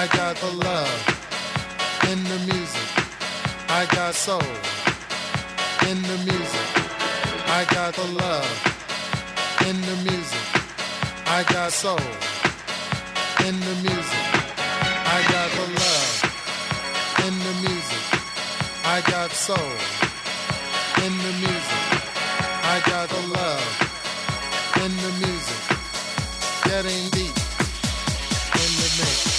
I got the love in the music. I got soul in the music. I got the love in the music. I got soul in the music. I got the love in the music. I got soul in the music. I got the love in the music. Getting deep in the mix.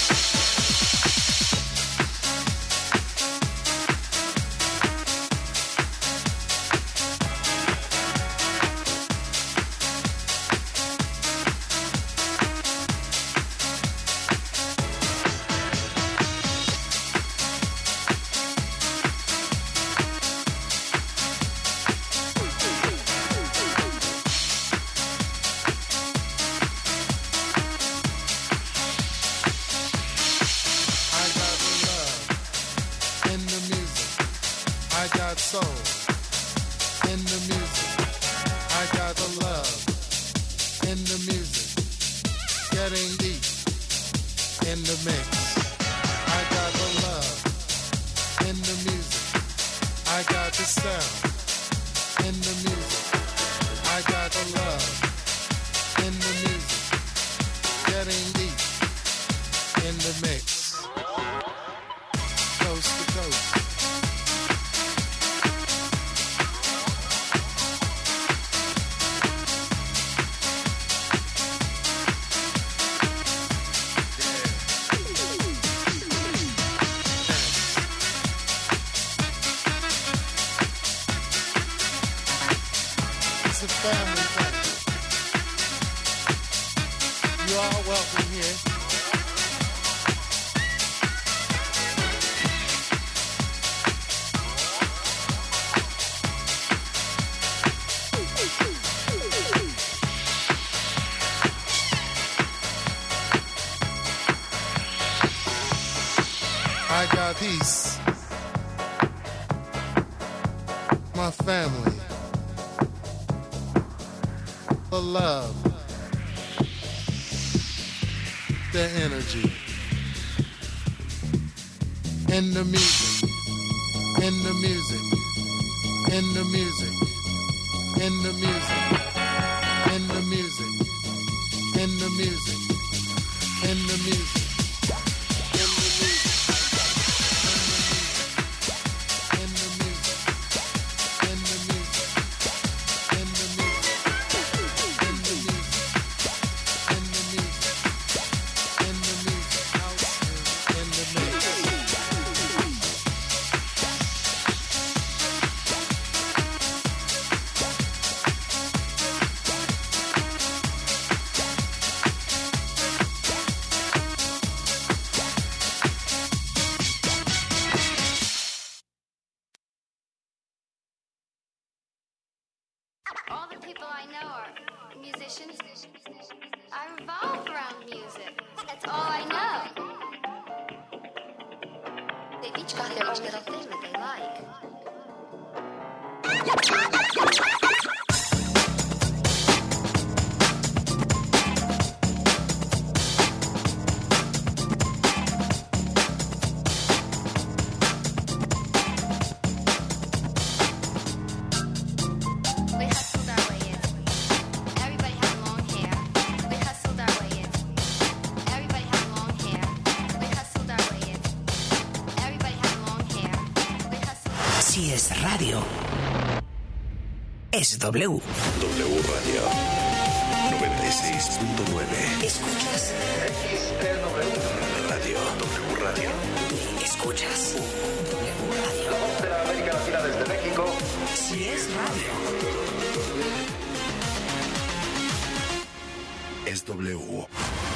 I got peace, my family, the love, the energy, in the music, in the music, in the music, in the music, in the music, in the music, in the music. All the people I know are musicians. I revolve around music. That's all I know. They've each got their own little thing that they like. Si es radio, es W. W Radio 96.9. ¿Escuchas? Radio, W Radio. ¿Escuchas? W Radio. La voz de la América Latina desde México. Si es radio, es W.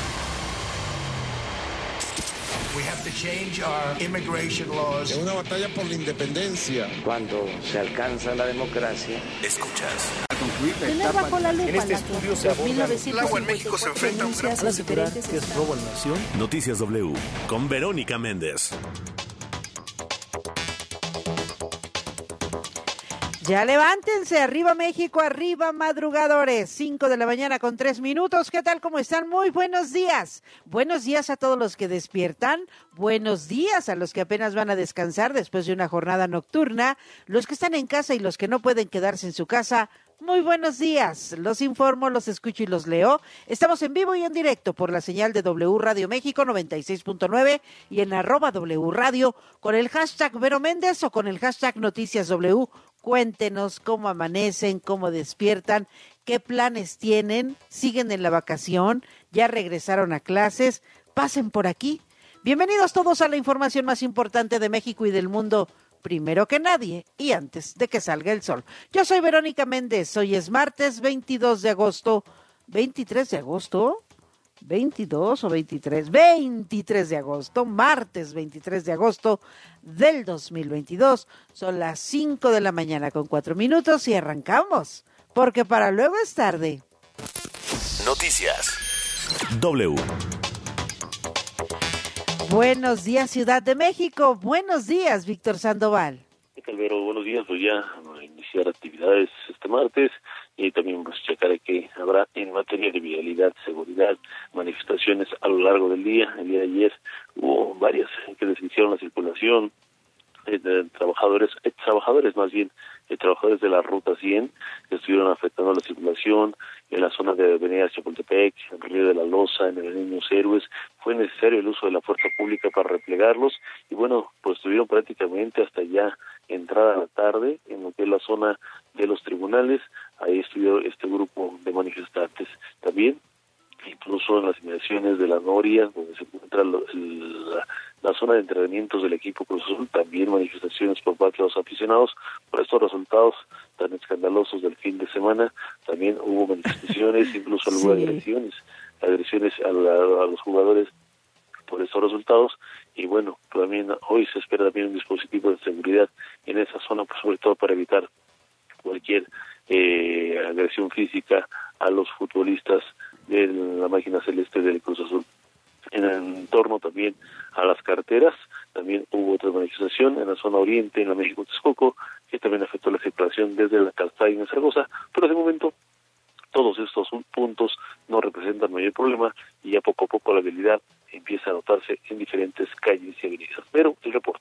We have to change our immigration laws. Es una batalla por la independencia. Cuando se alcanza la democracia. Escuchas. Tener bajo la lupa este estudio se aborda el agua en México se enfrenta a un gran asegurar que es robo a la nación. Noticias W con Verónica Méndez. Ya levántense, arriba México, arriba madrugadores, 5 de la mañana con 3 minutos. ¿Qué tal? ¿Cómo están? Muy buenos días. Buenos días a todos los que despiertan, buenos días a los que apenas van a descansar después de una jornada nocturna, los que están en casa y los que no pueden quedarse en su casa. Muy buenos días, los informo, los escucho y los leo. Estamos en vivo y en directo por la señal de W Radio México 96.9 y en @W Radio con el hashtag Vero Méndez o con el hashtag Noticias W. Cuéntenos cómo amanecen, cómo despiertan, qué planes tienen, siguen en la vacación, ya regresaron a clases, pasen por aquí. Bienvenidos todos a la información más importante de México y del mundo, primero que nadie y antes de que salga el sol. Yo soy Verónica Méndez, hoy es martes 22 de agosto, 23 de agosto, 22 o 23, 23 de agosto, martes 23 de agosto del 2022. Son las 5 de la mañana con 4 minutos y arrancamos, porque para luego es tarde. Noticias W. Buenos días, Ciudad de México. Buenos días, Víctor Sandoval. ¿Qué tal, Vero? Buenos días. Pues ya a iniciar actividades este martes y también pues checar que habrá en materia de vialidad, seguridad, manifestaciones a lo largo del día. El día de ayer hubo varias que desviciaron la circulación, trabajadores de la Ruta 100 que estuvieron afectando la circulación en la zona de Avenida Chapultepec, en Río de la Loza, en el Niños Héroes. Fue necesario el uso de la fuerza pública para replegarlos y bueno, pues estuvieron prácticamente hasta ya entrada a la tarde en lo que es la zona de los tribunales. Ahí estuvo este grupo de manifestantes. También incluso en las inmediaciones de la Noria, donde se encuentra la zona de entrenamientos del equipo Cruz Azul, también manifestaciones por parte de los aficionados por estos resultados tan escandalosos del fin de semana. También hubo manifestaciones, incluso hubo agresiones a los jugadores por estos resultados. Y bueno, también hoy se espera también un dispositivo de seguridad en esa zona, pues sobre todo para evitar cualquier agresión física a los futbolistas de la máquina celeste del Cruz Azul. En torno también a las carreteras, también hubo otra manifestación en la zona oriente, en la México-Texcoco, que también afectó la circulación desde la Calzada y en Zaragoza, pero de momento todos estos puntos no representan mayor problema y ya poco a poco la vialidad empieza a notarse en diferentes calles y avenidas. Pero el reporte.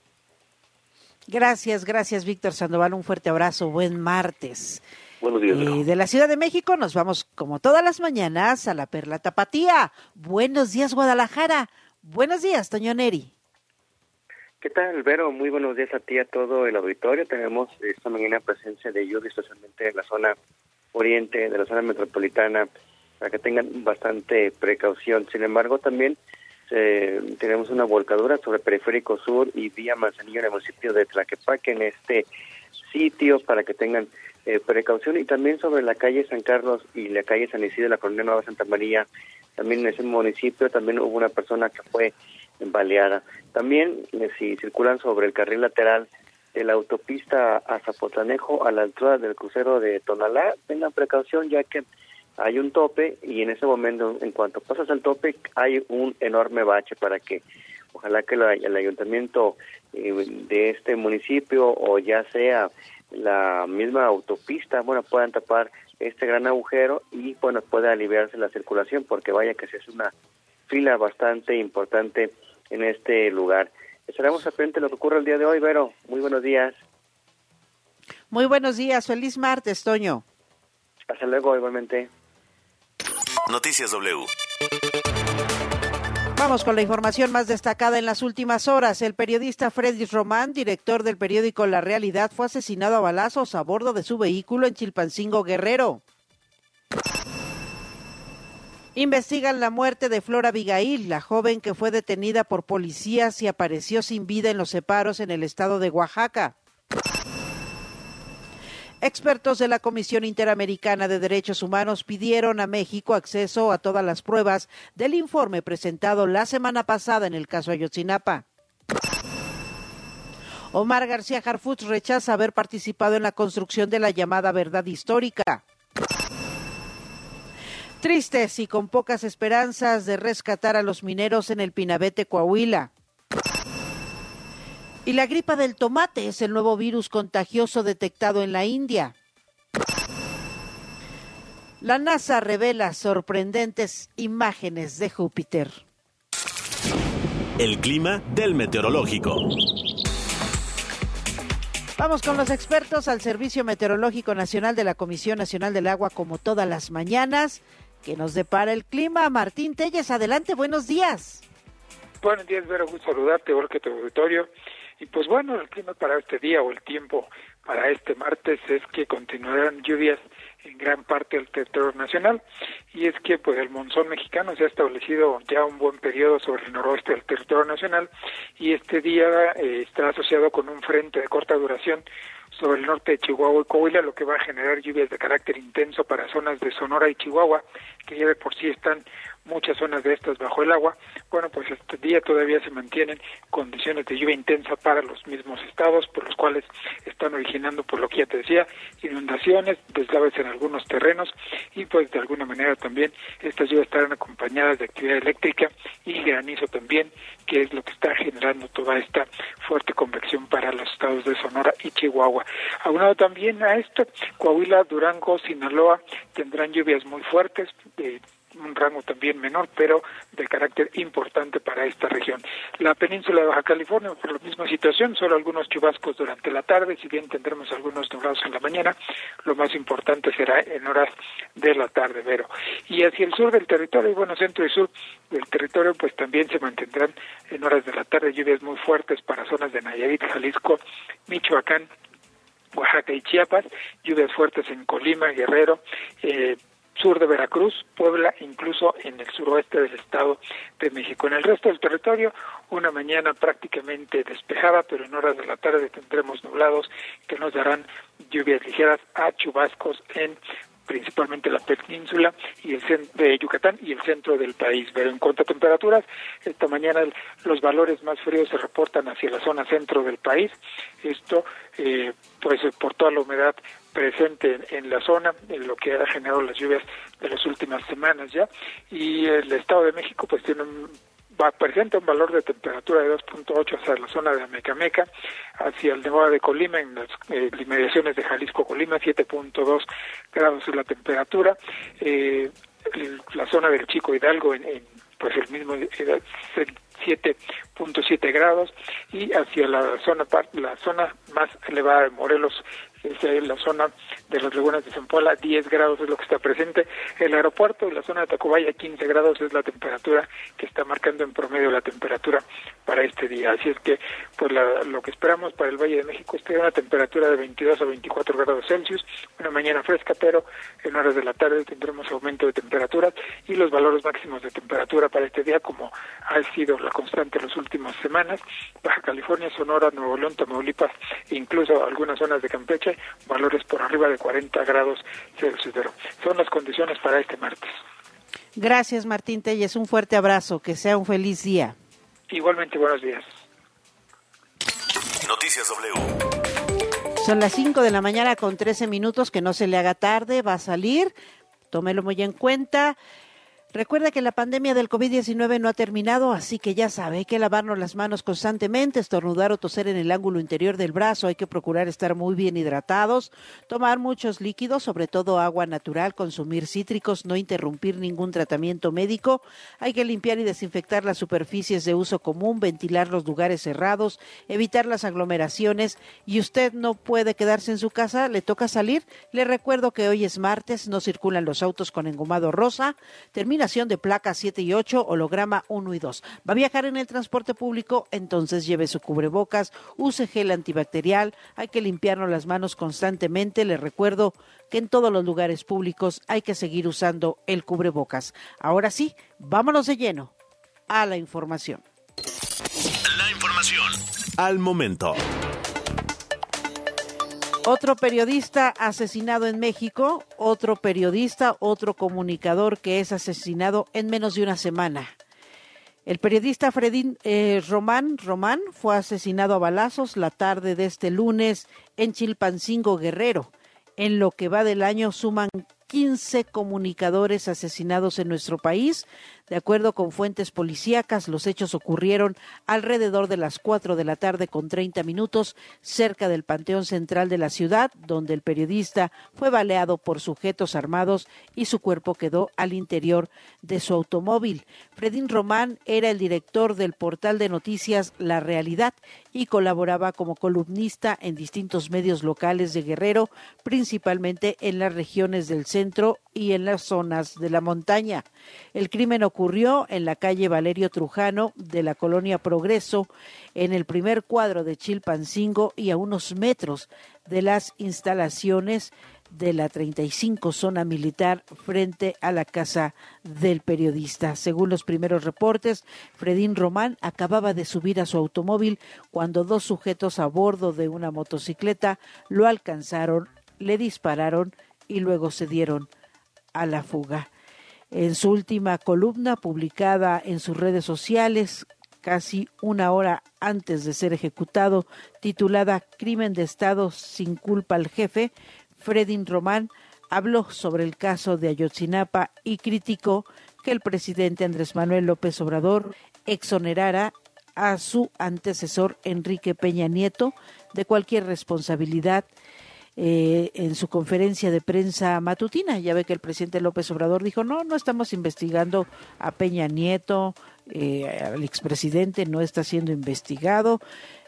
Gracias, Víctor Sandoval, un fuerte abrazo, buen martes. Buenos días. De la Ciudad de México nos vamos, como todas las mañanas, a la Perla Tapatía. Buenos días, Guadalajara. Buenos días, Toño Neri. ¿Qué tal, Vero? Muy buenos días a ti, a todo el auditorio. Tenemos esta mañana presencia de lluvia, especialmente en la zona oriente, de la zona metropolitana, para que tengan bastante precaución. Sin embargo, también tenemos una volcadura sobre Periférico Sur y Vía Manzanillo en el municipio de Tlaquepaque, en este sitio, para que tengan precaución. Y también sobre la calle San Carlos y la calle San Isidro de la Colonia Nueva Santa María, también en ese municipio, también hubo una persona que fue baleada. También, si circulan sobre el carril lateral de la autopista a Zapotlanejo, a la altura del crucero de Tonalá, tengan precaución, ya que hay un tope y en ese momento, en cuanto pasas al tope, hay un enorme bache para que ojalá que el ayuntamiento de este municipio o ya sea la misma autopista, puedan tapar este gran agujero y pueda aliviarse la circulación, porque vaya que se hace una fila bastante importante en este lugar. Estaremos atentos a lo que ocurre el día de hoy, Vero. Muy buenos días. Muy buenos días, feliz martes, Toño. Hasta luego, igualmente. Noticias W. Vamos con la información más destacada en las últimas horas. El periodista Freddy Román, director del periódico La Realidad, fue asesinado a balazos a bordo de su vehículo en Chilpancingo, Guerrero. Investigan la muerte de Flor Abigail, la joven que fue detenida por policías y apareció sin vida en los separos en el estado de Oaxaca. Expertos de la Comisión Interamericana de Derechos Humanos pidieron a México acceso a todas las pruebas del informe presentado la semana pasada en el caso Ayotzinapa. Omar García Harfuch rechaza haber participado en la construcción de la llamada verdad histórica. Tristes y con pocas esperanzas de rescatar a los mineros en el Pinabete, Coahuila. Y la gripa del tomate es el nuevo virus contagioso detectado en la India. La NASA revela sorprendentes imágenes de Júpiter. El clima del meteorológico. Vamos con los expertos al Servicio Meteorológico Nacional de la Comisión Nacional del Agua, como todas las mañanas, que nos depara el clima. Martín Telles, adelante, buenos días. Buenos días, Vero, gusto saludarte, igual que tu auditorio. Y pues bueno, el clima para este día o el tiempo para este martes es que continuarán lluvias en gran parte del territorio nacional, y es que pues el monzón mexicano se ha establecido ya un buen periodo sobre el noroeste del territorio nacional, y este día está asociado con un frente de corta duración sobre el norte de Chihuahua y Coahuila, lo que va a generar lluvias de carácter intenso para zonas de Sonora y Chihuahua, que ya de por sí están muchas zonas de estas bajo el agua. Bueno, pues este día todavía se mantienen condiciones de lluvia intensa para los mismos estados, por los cuales están originando, por lo que ya te decía, inundaciones, deslaves en algunos terrenos, y pues de alguna manera también estas lluvias estarán acompañadas de actividad eléctrica y granizo también, que es lo que está generando toda esta fuerte convección para los estados de Sonora y Chihuahua. Aunado también a esto, Coahuila, Durango, Sinaloa tendrán lluvias muy fuertes, un rango también menor, pero de carácter importante para esta región. La península de Baja California, por la misma situación, solo algunos chubascos durante la tarde, si bien tendremos algunos nublados en la mañana, lo más importante será en horas de la tarde, Vero. Y hacia el sur del territorio, y bueno, centro y sur del territorio, pues también se mantendrán en horas de la tarde lluvias muy fuertes para zonas de Nayarit, Jalisco, Michoacán, Oaxaca y Chiapas, lluvias fuertes en Colima, Guerrero, sur de Veracruz, Puebla, incluso en el suroeste del Estado de México. En el resto del territorio, una mañana prácticamente despejada, pero en horas de la tarde tendremos nublados que nos darán lluvias ligeras a chubascos en principalmente la península y el centro de Yucatán y el centro del país. Pero en cuanto a temperaturas, esta mañana los valores más fríos se reportan hacia la zona centro del país. Esto, pues por toda la humedad presente en la zona, en lo que ha generado las lluvias de las últimas semanas ya, y el Estado de México pues presenta un valor de temperatura de 2.8 hacia la zona de Amecameca, hacia el Nevado de Colima, en las inmediaciones de Jalisco, Colima, 7.2 grados es la temperatura, la zona del Chico Hidalgo pues el mismo 7.7 grados, y hacia la zona más elevada de Morelos, es la zona de las lagunas de Zempoala, 10 grados es lo que está presente. El aeropuerto y la zona de Tacubaya, 15 grados es la temperatura que está marcando en promedio la temperatura para este día. Así es que pues lo que esperamos para el Valle de México es tener una temperatura de 22 a 24 grados Celsius, una mañana fresca, pero en horas de la tarde tendremos aumento de temperaturas, y los valores máximos de temperatura para este día, como ha sido la constante en las últimas semanas, Baja California, Sonora, Nuevo León, Tamaulipas e incluso algunas zonas de Campeche, valores por arriba de 40 grados Celsius. Son las condiciones para este martes. Gracias, Martín Telles, un fuerte abrazo, que sea un feliz día. Igualmente, buenos días. Noticias W. Son las 5 de la mañana con 13 minutos, que no se le haga tarde, va a salir, tómelo muy en cuenta. Recuerda que la pandemia del COVID-19 no ha terminado, así que ya sabe, hay que lavarnos las manos constantemente, estornudar o toser en el ángulo interior del brazo, hay que procurar estar muy bien hidratados, tomar muchos líquidos, sobre todo agua natural, consumir cítricos, no interrumpir ningún tratamiento médico, hay que limpiar y desinfectar las superficies de uso común, ventilar los lugares cerrados, evitar las aglomeraciones, y usted no puede quedarse en su casa, le toca salir. Le recuerdo que hoy es martes, no circulan los autos con engomado rosa, terminación de placas 7 y 8, holograma 1 y 2. Va a viajar en el transporte público, entonces lleve su cubrebocas, use gel antibacterial, hay que limpiarnos las manos constantemente. Les recuerdo que en todos los lugares públicos hay que seguir usando el cubrebocas. Ahora sí, vámonos de lleno a la información. La información al momento. Otro periodista asesinado en México, otro periodista, otro comunicador que es asesinado en menos de una semana. El periodista Fredín Román fue asesinado a balazos la tarde de este lunes en Chilpancingo, Guerrero. En lo que va del año suman 15 comunicadores asesinados en nuestro país. De acuerdo con fuentes policíacas, los hechos ocurrieron alrededor de las 4:30 p.m, cerca del Panteón Central de la ciudad, donde el periodista fue baleado por sujetos armados y su cuerpo quedó al interior de su automóvil. Fredín Román era el director del portal de noticias La Realidad y colaboraba como columnista en distintos medios locales de Guerrero, principalmente en las regiones del centro y en las zonas de la montaña. El crimen ocurrió en la calle Valerio Trujano de la colonia Progreso, en el primer cuadro de Chilpancingo y a unos metros de las instalaciones de la 35 zona militar frente a la casa del periodista. Según los primeros reportes, Fredín Román acababa de subir a su automóvil cuando dos sujetos a bordo de una motocicleta lo alcanzaron, le dispararon y luego se dieron a la fuga. En su última columna, publicada en sus redes sociales, casi una hora antes de ser ejecutado, titulada Crimen de Estado sin culpa al jefe, Fredín Román habló sobre el caso de Ayotzinapa y criticó que el presidente Andrés Manuel López Obrador exonerara a su antecesor Enrique Peña Nieto de cualquier responsabilidad. En su conferencia de prensa matutina, ya ve que el presidente López Obrador dijo, no estamos investigando a Peña Nieto, al expresidente no está siendo investigado.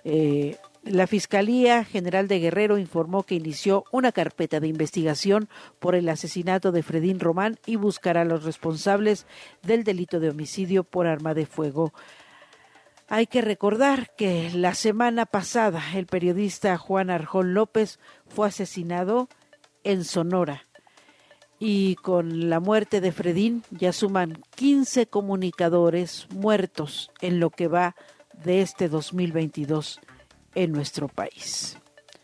La Fiscalía General de Guerrero informó que inició una carpeta de investigación por el asesinato de Fredín Román y buscará a los responsables del delito de homicidio por arma de fuego. Hay que recordar que la semana pasada el periodista Juan Arjón López fue asesinado en Sonora y con la muerte de Fredín ya suman 15 comunicadores muertos en lo que va de este 2022 en nuestro país.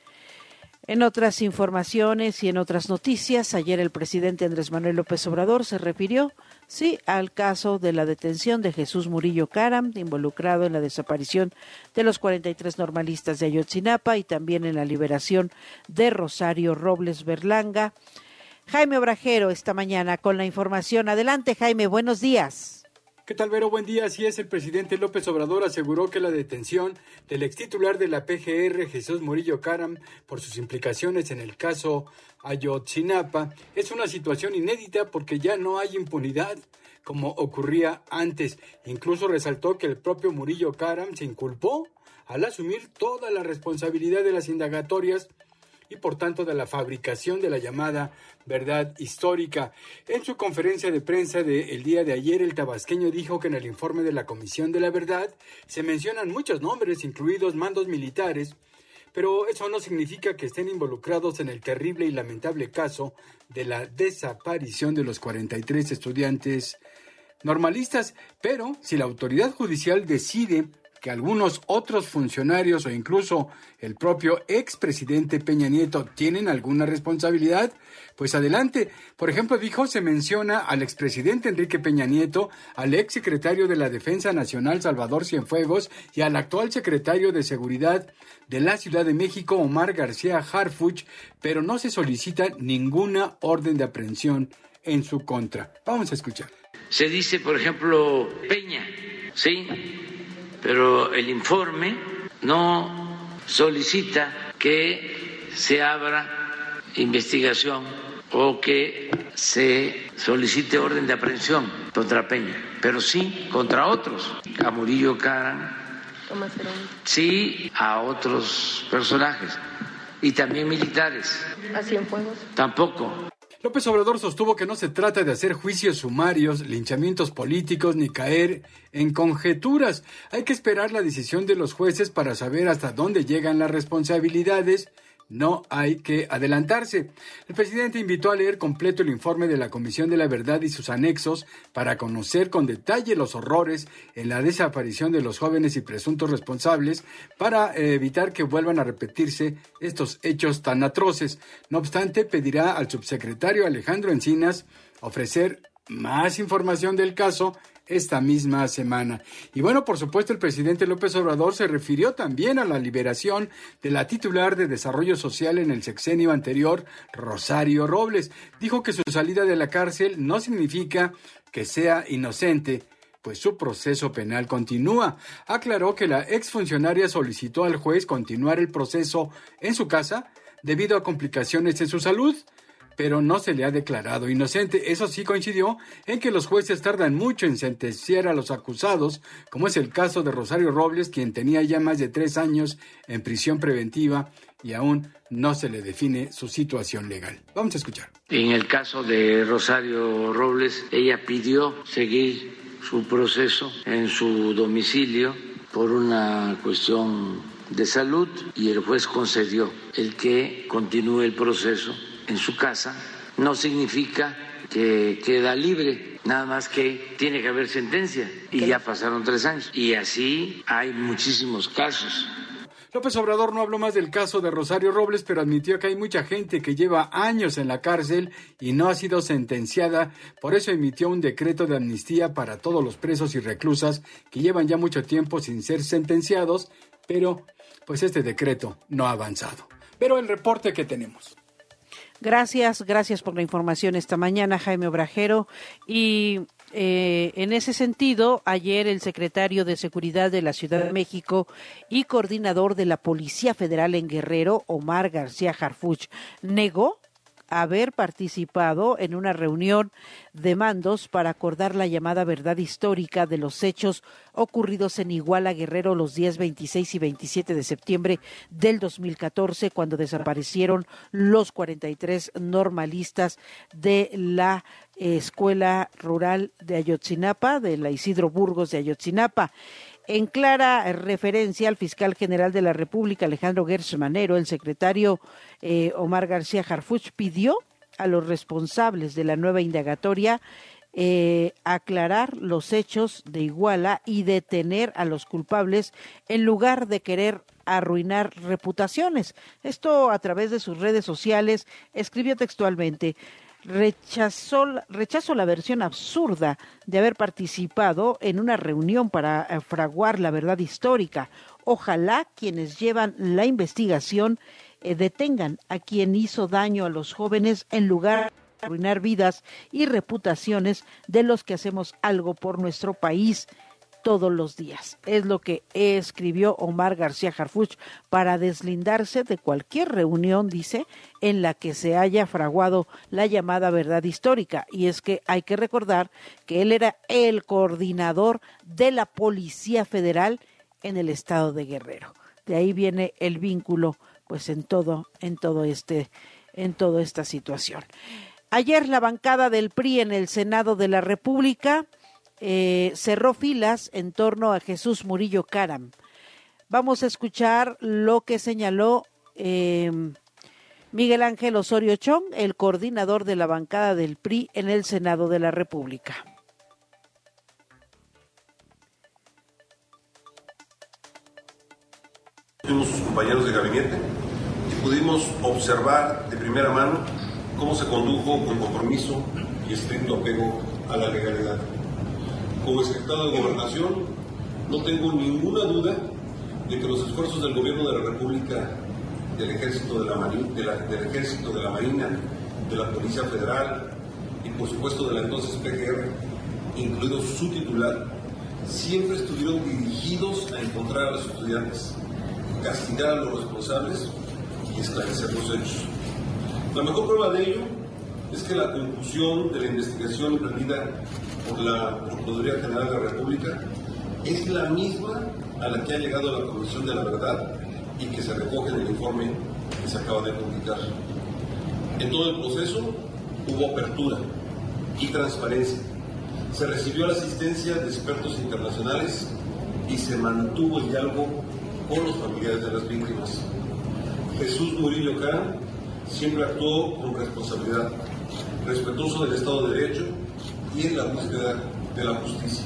En otras informaciones y en otras noticias, ayer el presidente Andrés Manuel López Obrador se refirió, al caso de la detención de Jesús Murillo Caram, involucrado en la desaparición de los 43 normalistas de Ayotzinapa y también en la liberación de Rosario Robles Berlanga. Jaime Obrajero esta mañana con la información. Adelante, Jaime, buenos días. ¿Qué tal, Vero? Buen día. Así es, el presidente López Obrador aseguró que la detención del extitular de la PGR, Jesús Murillo Caram, por sus implicaciones en el caso Ayotzinapa, es una situación inédita porque ya no hay impunidad como ocurría antes. Incluso resaltó que el propio Murillo Caram se inculpó al asumir toda la responsabilidad de las indagatorias y por tanto de la fabricación de la llamada verdad histórica. En su conferencia de prensa del día de ayer, el tabasqueño dijo que en el informe de la Comisión de la Verdad se mencionan muchos nombres, incluidos mandos militares, pero eso no significa que estén involucrados en el terrible y lamentable caso de la desaparición de los 43 estudiantes normalistas. Pero si la autoridad judicial decide que algunos otros funcionarios o incluso el propio expresidente Peña Nieto tienen alguna responsabilidad, pues adelante. Por ejemplo, dijo, se menciona al expresidente Enrique Peña Nieto, al exsecretario de la Defensa Nacional Salvador Cienfuegos y al actual secretario de Seguridad de la Ciudad de México, Omar García Harfuch, pero no se solicita ninguna orden de aprehensión en su contra. Vamos a escuchar. Se dice, por ejemplo, Peña, ¿sí? Pero el informe no solicita que se abra investigación o que se solicite orden de aprehensión contra Peña, pero sí contra otros, a Murillo Caram, sí a otros personajes y también militares. ¿A Cienfuegos? Tampoco. López Obrador sostuvo que no se trata de hacer juicios sumarios, linchamientos políticos ni caer en conjeturas. Hay que esperar la decisión de los jueces para saber hasta dónde llegan las responsabilidades. No hay que adelantarse. El presidente invitó a leer completo el informe de la Comisión de la Verdad y sus anexos para conocer con detalle los horrores en la desaparición de los jóvenes y presuntos responsables para evitar que vuelvan a repetirse estos hechos tan atroces. No obstante, pedirá al subsecretario Alejandro Encinas ofrecer más información del caso esta misma semana. Y bueno, por supuesto, el presidente López Obrador se refirió también a la liberación de la titular de Desarrollo Social en el sexenio anterior, Rosario Robles. Dijo que su salida de la cárcel no significa que sea inocente, pues su proceso penal continúa. Aclaró que la exfuncionaria solicitó al juez continuar el proceso en su casa debido a complicaciones en su salud, pero no se le ha declarado inocente. Eso sí, coincidió en que los jueces tardan mucho en sentenciar a los acusados, como es el caso de Rosario Robles, quien tenía ya más de 3 años en prisión preventiva y aún no se le define su situación legal. Vamos a escuchar. En el caso de Rosario Robles, ella pidió seguir su proceso en su domicilio por una cuestión de salud y el juez concedió el que continúe el proceso en su casa. No significa que queda libre, nada más que tiene que haber sentencia y ya pasaron 3 años y así hay muchísimos casos. López Obrador no habló más del caso de Rosario Robles, pero admitió que hay mucha gente que lleva años en la cárcel y no ha sido sentenciada. Por eso emitió un decreto de amnistía para todos los presos y reclusas que llevan ya mucho tiempo sin ser sentenciados, pero pues este decreto no ha avanzado. Pero el reporte que tenemos. Gracias por la información esta mañana, Jaime Obrajero. Y en ese sentido, ayer el secretario de Seguridad de la Ciudad de México y coordinador de la Policía Federal en Guerrero, Omar García Harfuch, negó haber participado en una reunión de mandos para acordar la llamada verdad histórica de los hechos ocurridos en Iguala, Guerrero, los días 26 y 27 de septiembre del 2014, cuando desaparecieron los 43 normalistas de la Escuela Rural de Ayotzinapa, de la Isidro Burgos de Ayotzinapa. En clara referencia al fiscal general de la República, Alejandro Gertz Manero, el secretario Omar García Harfuch pidió a los responsables de la nueva indagatoria aclarar los hechos de Iguala y detener a los culpables en lugar de querer arruinar reputaciones. Esto a través de sus redes sociales escribió textualmente: Rechazo la versión absurda de haber participado en una reunión para fraguar la verdad histórica. Ojalá quienes llevan la investigación detengan a quien hizo daño a los jóvenes en lugar de arruinar vidas y reputaciones de los que hacemos algo por nuestro país todos los días. Es lo que escribió Omar García Harfuch para deslindarse de cualquier reunión, dice, en la que se haya fraguado la llamada verdad histórica. Y es que hay que recordar que él era el coordinador de la Policía Federal en el estado de Guerrero. De ahí viene el vínculo, pues en toda esta situación. Ayer la bancada del PRI en el Senado de la República cerró filas en torno a Jesús Murillo Caram. Vamos a escuchar lo que señaló Miguel Ángel Osorio Chong, el coordinador de la bancada del PRI en el Senado de la República. Fuimos sus compañeros de gabinete y pudimos observar de primera mano cómo se condujo con compromiso y estricto apego a la legalidad. Como secretario de Gobernación, no tengo ninguna duda de que los esfuerzos del Gobierno de la República, del Ejército de la Marina, de la Policía Federal y por supuesto de la entonces PGR, incluido su titular, siempre estuvieron dirigidos a encontrar a los estudiantes, castigar a los responsables y esclarecer los hechos. La mejor prueba de ello es que la conclusión de la investigación emprendida por la Procuraduría General de la República es la misma a la que ha llegado la Comisión de la Verdad y que se recoge en el informe que se acaba de publicar. En todo el proceso hubo apertura y transparencia. Se recibió la asistencia de expertos internacionales y se mantuvo el diálogo con los familiares de las víctimas. Jesús Murillo Caram siempre actuó con responsabilidad, respetuoso del Estado de Derecho y en la búsqueda de la justicia.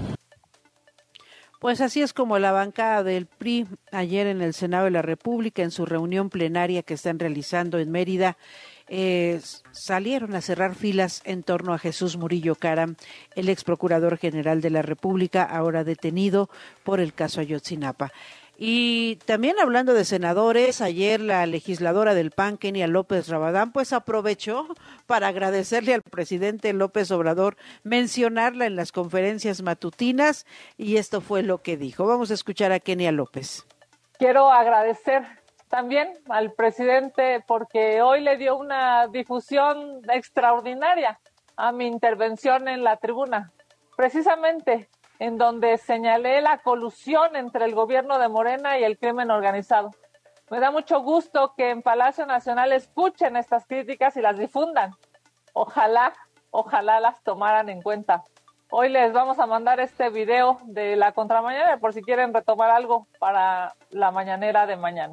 Pues así es como la bancada del PRI ayer en el Senado de la República, en su reunión plenaria que están realizando en Mérida, salieron a cerrar filas en torno a Jesús Murillo Caram, el ex procurador general de la República, ahora detenido por el caso Ayotzinapa. Y también hablando de senadores, ayer la legisladora del PAN, Kenia López Rabadán, pues aprovechó para agradecerle al presidente López Obrador, mencionarla en las conferencias matutinas, y esto fue lo que dijo. Vamos a escuchar a Kenia López. Quiero agradecer también al presidente porque hoy le dio una difusión extraordinaria a mi intervención en la tribuna, precisamente en donde señalé la colusión entre el gobierno de Morena y el crimen organizado. Me da mucho gusto que en Palacio Nacional escuchen estas críticas y las difundan. Ojalá las tomaran en cuenta. Hoy les vamos a mandar este video de la contramañanera por si quieren retomar algo para la mañanera de mañana.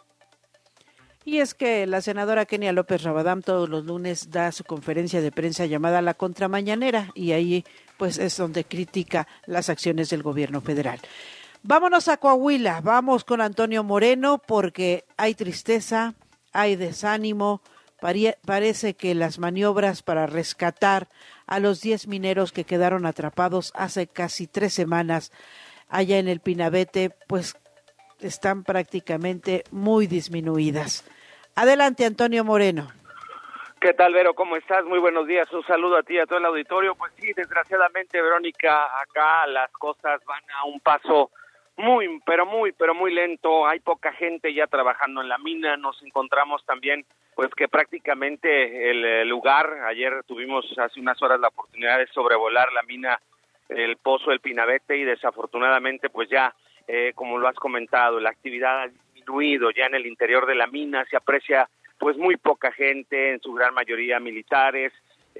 Y es que la senadora Kenia López Rabadán todos los lunes da su conferencia de prensa llamada La Contramañanera, y ahí pues es donde critica las acciones del gobierno federal. Vámonos a Coahuila, vamos con Antonio Moreno porque hay tristeza, hay desánimo, parece que las maniobras para rescatar a los 10 mineros que quedaron atrapados hace casi 3 semanas allá en el Pinabete, pues están prácticamente muy disminuidas. Adelante, Antonio Moreno. ¿Qué tal, Vero? ¿Cómo estás? Muy buenos días. Un saludo a ti y a todo el auditorio. Pues sí, desgraciadamente, Verónica, acá las cosas van a un paso muy lento. Hay poca gente ya trabajando en la mina. Nos encontramos también, pues que prácticamente el lugar, ayer tuvimos hace unas horas la oportunidad de sobrevolar la mina, el pozo del Pinabete, y desafortunadamente, pues ya, como lo has comentado, la actividad ha disminuido ya en el interior de la mina. Se aprecia pues muy poca gente, en su gran mayoría militares,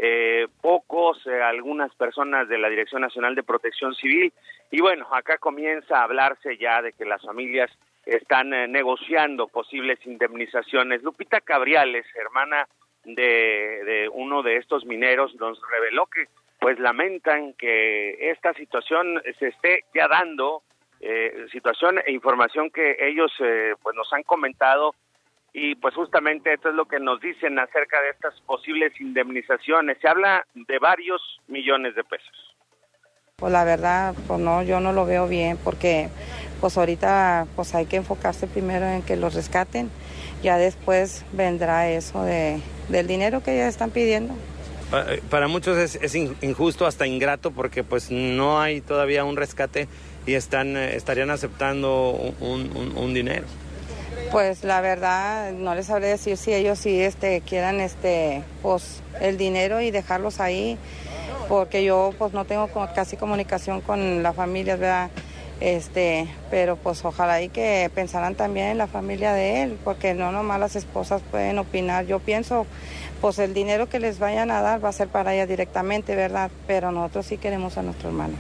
algunas personas de la Dirección Nacional de Protección Civil, y bueno, acá comienza a hablarse ya de que las familias están negociando posibles indemnizaciones. Lupita Cabriales, hermana de uno de estos mineros, nos reveló que pues lamentan que esta situación se esté ya dando, situación e información que ellos pues nos han comentado. Y pues justamente esto es lo que nos dicen acerca de estas posibles indemnizaciones. Se habla de varios millones de pesos. Pues la verdad, pues no, yo no lo veo bien porque pues ahorita pues hay que enfocarse primero en que los rescaten. Ya después vendrá eso del dinero que ya están pidiendo. Para muchos es injusto, hasta ingrato, porque pues no hay todavía un rescate y estarían aceptando un dinero. Pues la verdad no les sabré decir si ellos sí quieran pues el dinero y dejarlos ahí, porque yo pues no tengo casi comunicación con las familias, ¿verdad? Pero pues ojalá y que pensaran también en la familia de él, porque no nomás las esposas pueden opinar. Yo pienso, pues el dinero que les vayan a dar va a ser para ellas directamente, ¿verdad? Pero nosotros sí queremos a nuestro hermano.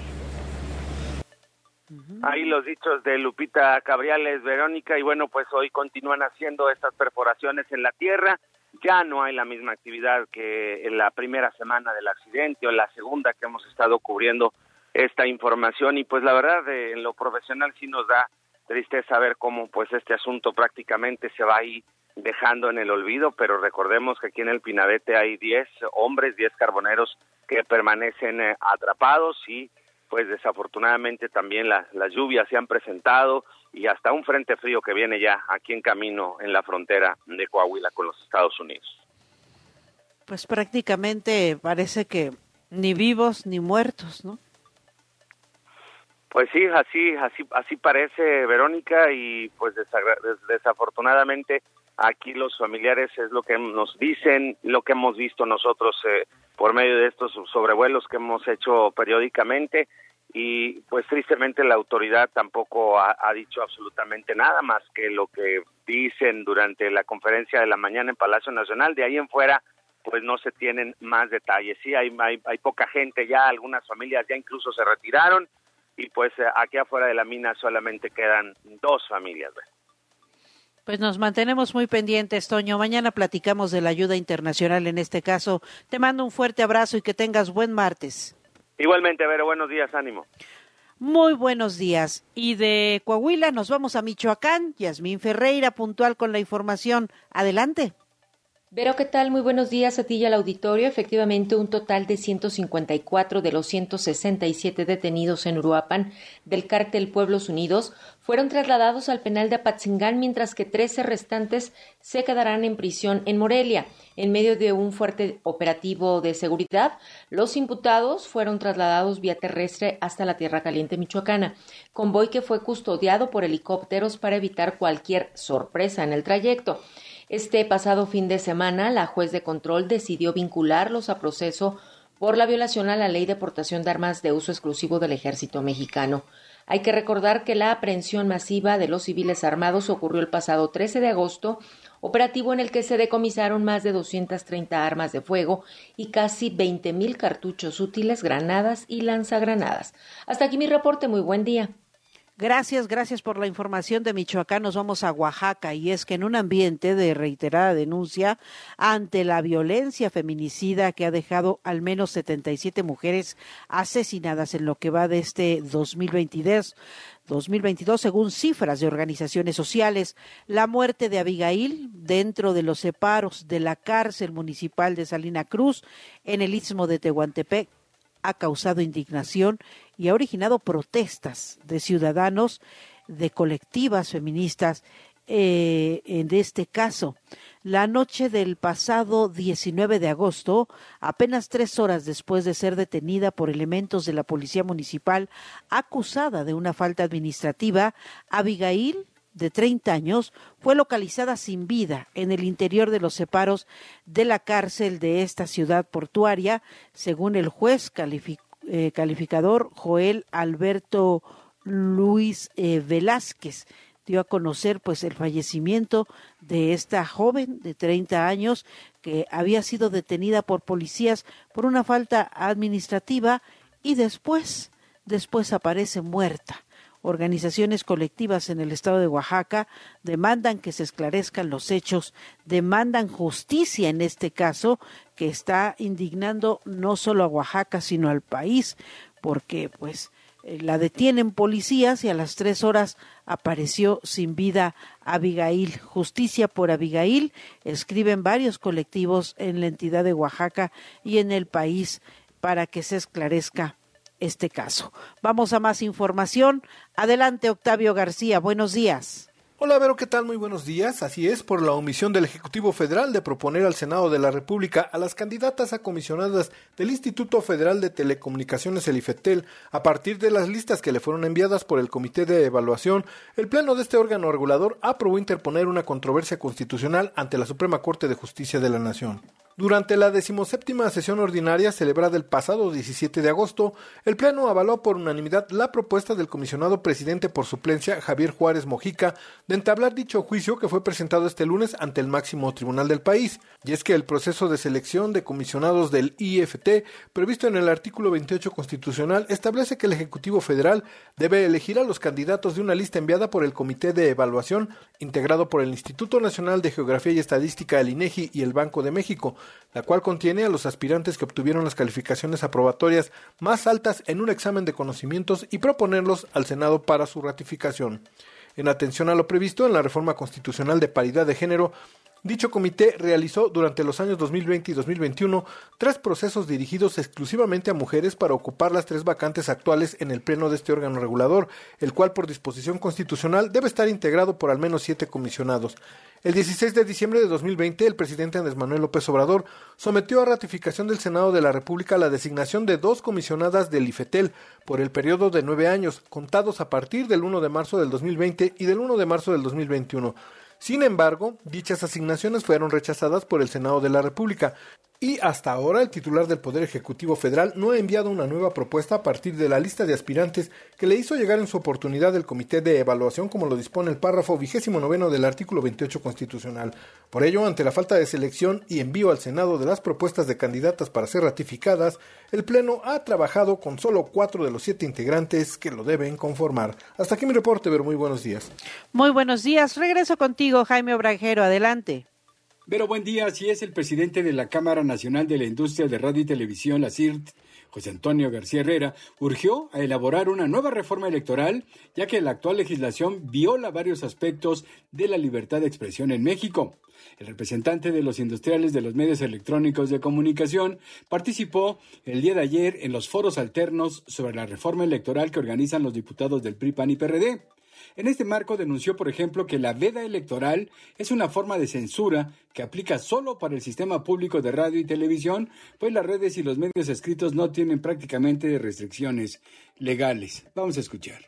Ahí los dichos de Lupita Cabriales, Verónica, y bueno, pues hoy continúan haciendo estas perforaciones en la tierra. Ya no hay la misma actividad que en la primera semana del accidente o en la segunda que hemos estado cubriendo esta información, y pues la verdad en lo profesional sí nos da tristeza ver cómo pues este asunto prácticamente se va ahí dejando en el olvido, pero recordemos que aquí en el Pinabete hay 10 hombres, 10 carboneros que permanecen atrapados, y pues desafortunadamente también las lluvias se han presentado y hasta un frente frío que viene ya aquí en camino en la frontera de Coahuila con los Estados Unidos. Pues prácticamente parece que ni vivos ni muertos, ¿no? Pues sí, así parece, Verónica, y pues desafortunadamente aquí los familiares es lo que nos dicen, lo que hemos visto nosotros por medio de estos sobrevuelos que hemos hecho periódicamente, y pues tristemente la autoridad tampoco ha dicho absolutamente nada más que lo que dicen durante la conferencia de la mañana en Palacio Nacional. De ahí en fuera pues no se tienen más detalles. Sí, hay poca gente ya, algunas familias ya incluso se retiraron, y pues aquí afuera de la mina solamente quedan 2 familias. Pues nos mantenemos muy pendientes, Toño. Mañana platicamos de la ayuda internacional en este caso. Te mando un fuerte abrazo y que tengas buen martes. Igualmente, Vero, buenos días, ánimo. Muy buenos días. Y de Coahuila nos vamos a Michoacán. Yasmín Ferreira, puntual con la información. Adelante. Vero, ¿qué tal? Muy buenos días a ti y al auditorio. Efectivamente, un total de 154 de los 167 detenidos en Uruapan del cártel Pueblos Unidos fueron trasladados al penal de Apatzingán, mientras que 13 restantes se quedarán en prisión en Morelia. En medio de un fuerte operativo de seguridad, los imputados fueron trasladados vía terrestre hasta la Tierra Caliente michoacana, convoy que fue custodiado por helicópteros para evitar cualquier sorpresa en el trayecto. Este pasado fin de semana, la juez de control decidió vincularlos a proceso por la violación a la ley de portación de armas de uso exclusivo del Ejército Mexicano. Hay que recordar que la aprehensión masiva de los civiles armados ocurrió el pasado 13 de agosto, operativo en el que se decomisaron más de 230 armas de fuego y casi 20,000 cartuchos útiles, granadas y lanzagranadas. Hasta aquí mi reporte. Muy buen día. Gracias por la información de Michoacán. Nos vamos a Oaxaca, y es que en un ambiente de reiterada denuncia ante la violencia feminicida que ha dejado al menos 77 mujeres asesinadas en lo que va de este 2022, según cifras de organizaciones sociales, la muerte de Abigail dentro de los separos de la cárcel municipal de Salina Cruz en el Istmo de Tehuantepec ha causado indignación y ha originado protestas de ciudadanos, de colectivas feministas. En este caso, la noche del pasado 19 de agosto, apenas 3 horas después de ser detenida por elementos de la Policía Municipal acusada de una falta administrativa, Abigail, de 30 años, fue localizada sin vida en el interior de los separos de la cárcel de esta ciudad portuaria, según el juez calificador Joel Alberto Luis Velázquez. Dio a conocer pues el fallecimiento de esta joven de 30 años que había sido detenida por policías por una falta administrativa y después aparece muerta. Organizaciones colectivas en el estado de Oaxaca demandan que se esclarezcan los hechos, demandan justicia en este caso que está indignando no solo a Oaxaca sino al país, porque pues la detienen policías y a las 3 horas apareció sin vida Abigail. Justicia por Abigail, escriben varios colectivos en la entidad de Oaxaca y en el país para que se esclarezca este caso. Vamos a más información. Adelante, Octavio García. Buenos días. Hola, Vero, ¿qué tal? Muy buenos días. Así es, por la omisión del Ejecutivo Federal de proponer al Senado de la República a las candidatas a comisionadas del Instituto Federal de Telecomunicaciones, el IFETEL, a partir de las listas que le fueron enviadas por el Comité de Evaluación, el Pleno de este órgano regulador aprobó interponer una controversia constitucional ante la Suprema Corte de Justicia de la Nación. Durante la 17ª sesión ordinaria celebrada el pasado 17 de agosto, el Pleno avaló por unanimidad la propuesta del comisionado presidente por suplencia Javier Juárez Mojica de entablar dicho juicio que fue presentado este lunes ante el máximo tribunal del país. Y es que el proceso de selección de comisionados del IFT, previsto en el artículo 28 constitucional, establece que el Ejecutivo Federal debe elegir a los candidatos de una lista enviada por el Comité de Evaluación, integrado por el Instituto Nacional de Geografía y Estadística, el INEGI y el Banco de México, la cual contiene a los aspirantes que obtuvieron las calificaciones aprobatorias más altas en un examen de conocimientos y proponerlos al Senado para su ratificación. En atención a lo previsto en la reforma constitucional de paridad de género, dicho comité realizó durante los años 2020 y 2021 3 procesos dirigidos exclusivamente a mujeres para ocupar las 3 vacantes actuales en el pleno de este órgano regulador, el cual por disposición constitucional debe estar integrado por al menos 7 comisionados. El 16 de diciembre de 2020, el presidente Andrés Manuel López Obrador sometió a ratificación del Senado de la República la designación de 2 comisionadas del IFETEL por el periodo de 9 años, contados a partir del 1 de marzo del 2020 y del 1 de marzo del 2021. Sin embargo, dichas asignaciones fueron rechazadas por el Senado de la República y hasta ahora el titular del Poder Ejecutivo Federal no ha enviado una nueva propuesta a partir de la lista de aspirantes que le hizo llegar en su oportunidad el Comité de Evaluación, como lo dispone el párrafo 29 del artículo 28 constitucional. Por ello, ante la falta de selección y envío al Senado de las propuestas de candidatas para ser ratificadas, el Pleno ha trabajado con solo 4 de los 7 integrantes que lo deben conformar. Hasta aquí mi reporte, pero muy buenos días. Muy buenos días. Regreso contigo, Jaime Obrajero. Adelante. Pero buen día, así es, el presidente de la Cámara Nacional de la Industria de Radio y Televisión, la CIRT, José Antonio García Herrera, urgió a elaborar una nueva reforma electoral, ya que la actual legislación viola varios aspectos de la libertad de expresión en México. El representante de los industriales de los medios electrónicos de comunicación participó el día de ayer en los foros alternos sobre la reforma electoral que organizan los diputados del PRI, PAN y PRD. En este marco denunció, por ejemplo, que la veda electoral es una forma de censura que aplica solo para el sistema público de radio y televisión, pues las redes y los medios escritos no tienen prácticamente restricciones legales. Vamos a escuchar.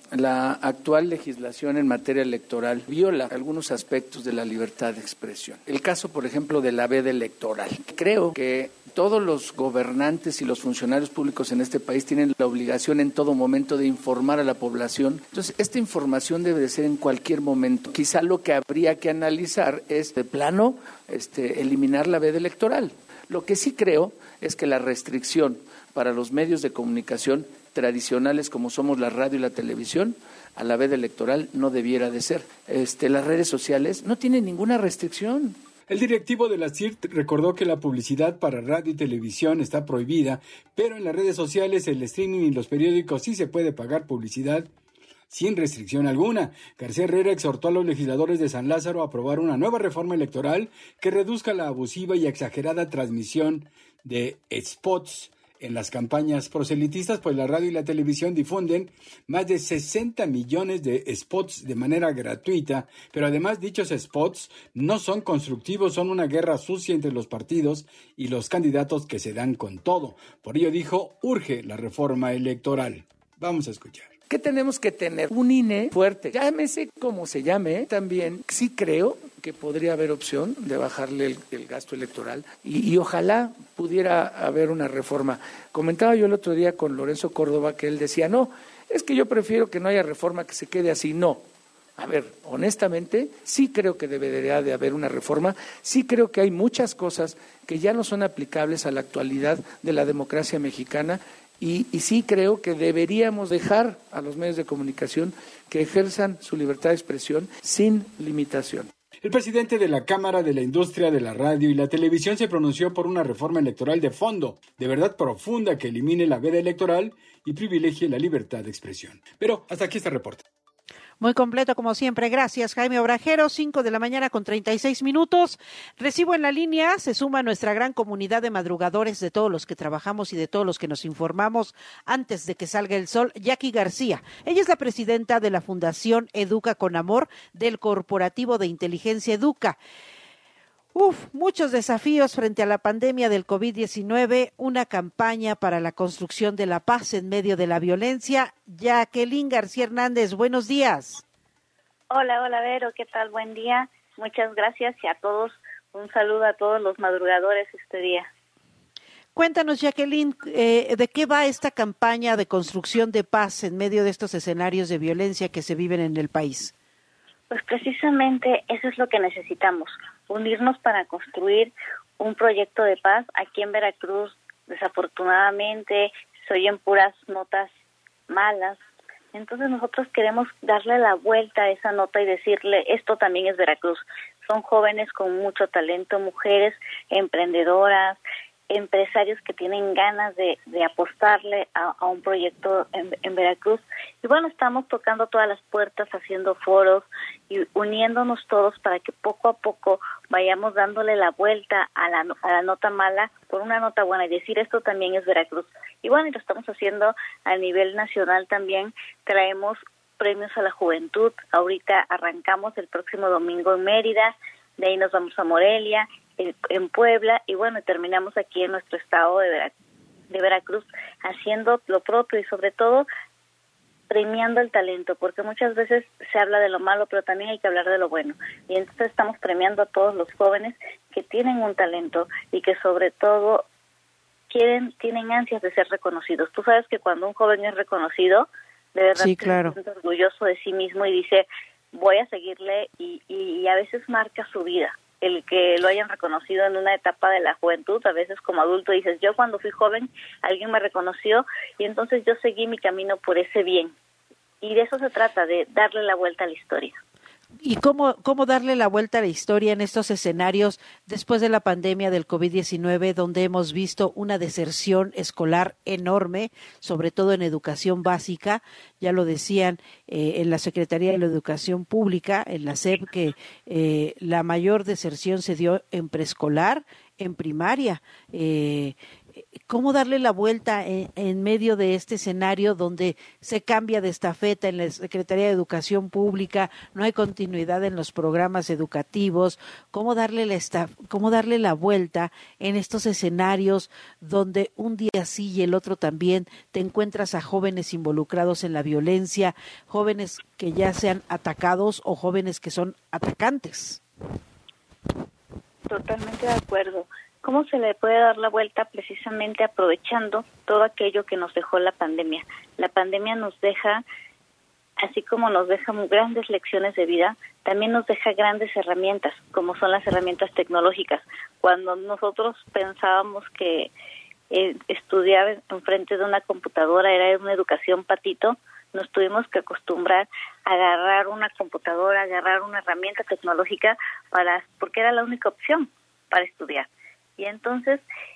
La actual legislación en materia electoral viola algunos aspectos de la libertad de expresión. El caso, por ejemplo, de la veda electoral. Creo que todos los gobernantes y los funcionarios públicos en este país tienen la obligación en todo momento de informar a la población. Entonces, esta información debe de ser en cualquier momento. Quizá lo que habría que analizar es, de plano, eliminar la veda electoral. Lo que sí creo es que la restricción para los medios de comunicación tradicionales como somos la radio y la televisión, a la veda electoral no debiera de ser. Las redes sociales no tienen ninguna restricción. El directivo de la CIRT recordó que la publicidad para radio y televisión está prohibida, pero en las redes sociales, el streaming y los periódicos sí se puede pagar publicidad sin restricción alguna. García Herrera exhortó a los legisladores de San Lázaro a aprobar una nueva reforma electoral que reduzca la abusiva y exagerada transmisión de spots en las campañas proselitistas, pues la radio y la televisión difunden más de 60 millones de spots de manera gratuita, pero además dichos spots no son constructivos, son una guerra sucia entre los partidos y los candidatos que se dan con todo. Por ello dijo, urge la reforma electoral. Vamos a escuchar. ¿Qué tenemos que tener? Un INE fuerte. Llámese como se llame, también sí creo que podría haber opción de bajarle el gasto electoral y ojalá pudiera haber una reforma. Comentaba yo el otro día con Lorenzo Córdoba que él decía, no, es que yo prefiero que no haya reforma, que se quede así. No. A ver, honestamente, sí creo que debería de haber una reforma, sí creo que hay muchas cosas que ya no son aplicables a la actualidad de la democracia mexicana. Y sí creo que deberíamos dejar a los medios de comunicación que ejerzan su libertad de expresión sin limitación. El presidente de la Cámara de la Industria de la Radio y la Televisión se pronunció por una reforma electoral de fondo, de verdad profunda, que elimine la veda electoral y privilegie la libertad de expresión. Pero hasta aquí este reporte. Muy completo, como siempre. Gracias, Jaime Obrajero. 5:36 a.m. Recibo en la línea, se suma nuestra gran comunidad de madrugadores, de todos los que trabajamos y de todos los que nos informamos antes de que salga el sol, Jackie García. Ella es la presidenta de la Fundación Educa con Amor, del Corporativo de Inteligencia Educa. Muchos desafíos frente a la pandemia del COVID-19, una campaña para la construcción de la paz en medio de la violencia. Jacqueline García Hernández, buenos días. Hola, Vero, ¿qué tal? Buen día. Muchas gracias y a todos, un saludo a todos los madrugadores este día. Cuéntanos, Jacqueline, ¿de qué va esta campaña de construcción de paz en medio de estos escenarios de violencia que se viven en el país? Pues precisamente eso es lo que necesitamos, unirnos para construir un proyecto de paz. Aquí en Veracruz, desafortunadamente, se oyen puras notas malas. Entonces nosotros queremos darle la vuelta a esa nota y decirle, esto también es Veracruz. Son jóvenes con mucho talento, mujeres emprendedoras, empresarios que tienen ganas de apostarle a un proyecto en Veracruz. Y bueno, estamos tocando todas las puertas, haciendo foros y uniéndonos todos para que poco a poco vayamos dándole la vuelta a la nota mala por una nota buena y decir esto también es Veracruz. Y bueno, y lo estamos haciendo a nivel nacional también. Traemos premios a la juventud. Ahorita arrancamos el próximo domingo en Mérida, de ahí nos vamos a Morelia, en Puebla, y bueno, terminamos aquí en nuestro estado de Veracruz haciendo lo propio y sobre todo premiando el talento, porque muchas veces se habla de lo malo, pero también hay que hablar de lo bueno. Y entonces estamos premiando a todos los jóvenes que tienen un talento y que sobre todo tienen ansias de ser reconocidos. Tú sabes que cuando un joven es reconocido, de verdad sí, claro, se siente orgulloso de sí mismo y dice, voy a seguirle, y a veces marca su vida. El que lo hayan reconocido en una etapa de la juventud, a veces como adulto dices, yo cuando fui joven alguien me reconoció y entonces yo seguí mi camino por ese bien. Y de eso se trata, de darle la vuelta a la historia. ¿Y cómo darle la vuelta a la historia en estos escenarios después de la pandemia del COVID-19, donde hemos visto una deserción escolar enorme, sobre todo en educación básica? Ya lo decían en la Secretaría de la Educación Pública, en la SEP, que la mayor deserción se dio en preescolar, en primaria. ¿Cómo darle la vuelta en medio de este escenario donde se cambia de estafeta en la Secretaría de Educación Pública, no hay continuidad en los programas educativos? ¿Cómo darle la vuelta en estos escenarios donde un día sí y el otro también te encuentras a jóvenes involucrados en la violencia, jóvenes que ya sean atacados o jóvenes que son atacantes? Totalmente de acuerdo. ¿Cómo se le puede dar la vuelta? Precisamente aprovechando todo aquello que nos dejó la pandemia. La pandemia nos deja, así como nos deja grandes lecciones de vida, también nos deja grandes herramientas, como son las herramientas tecnológicas. Cuando nosotros pensábamos que estudiar enfrente de una computadora era una educación patito, nos tuvimos que acostumbrar a agarrar una computadora, agarrar una herramienta tecnológica porque era la única opción para estudiar. Y entonces,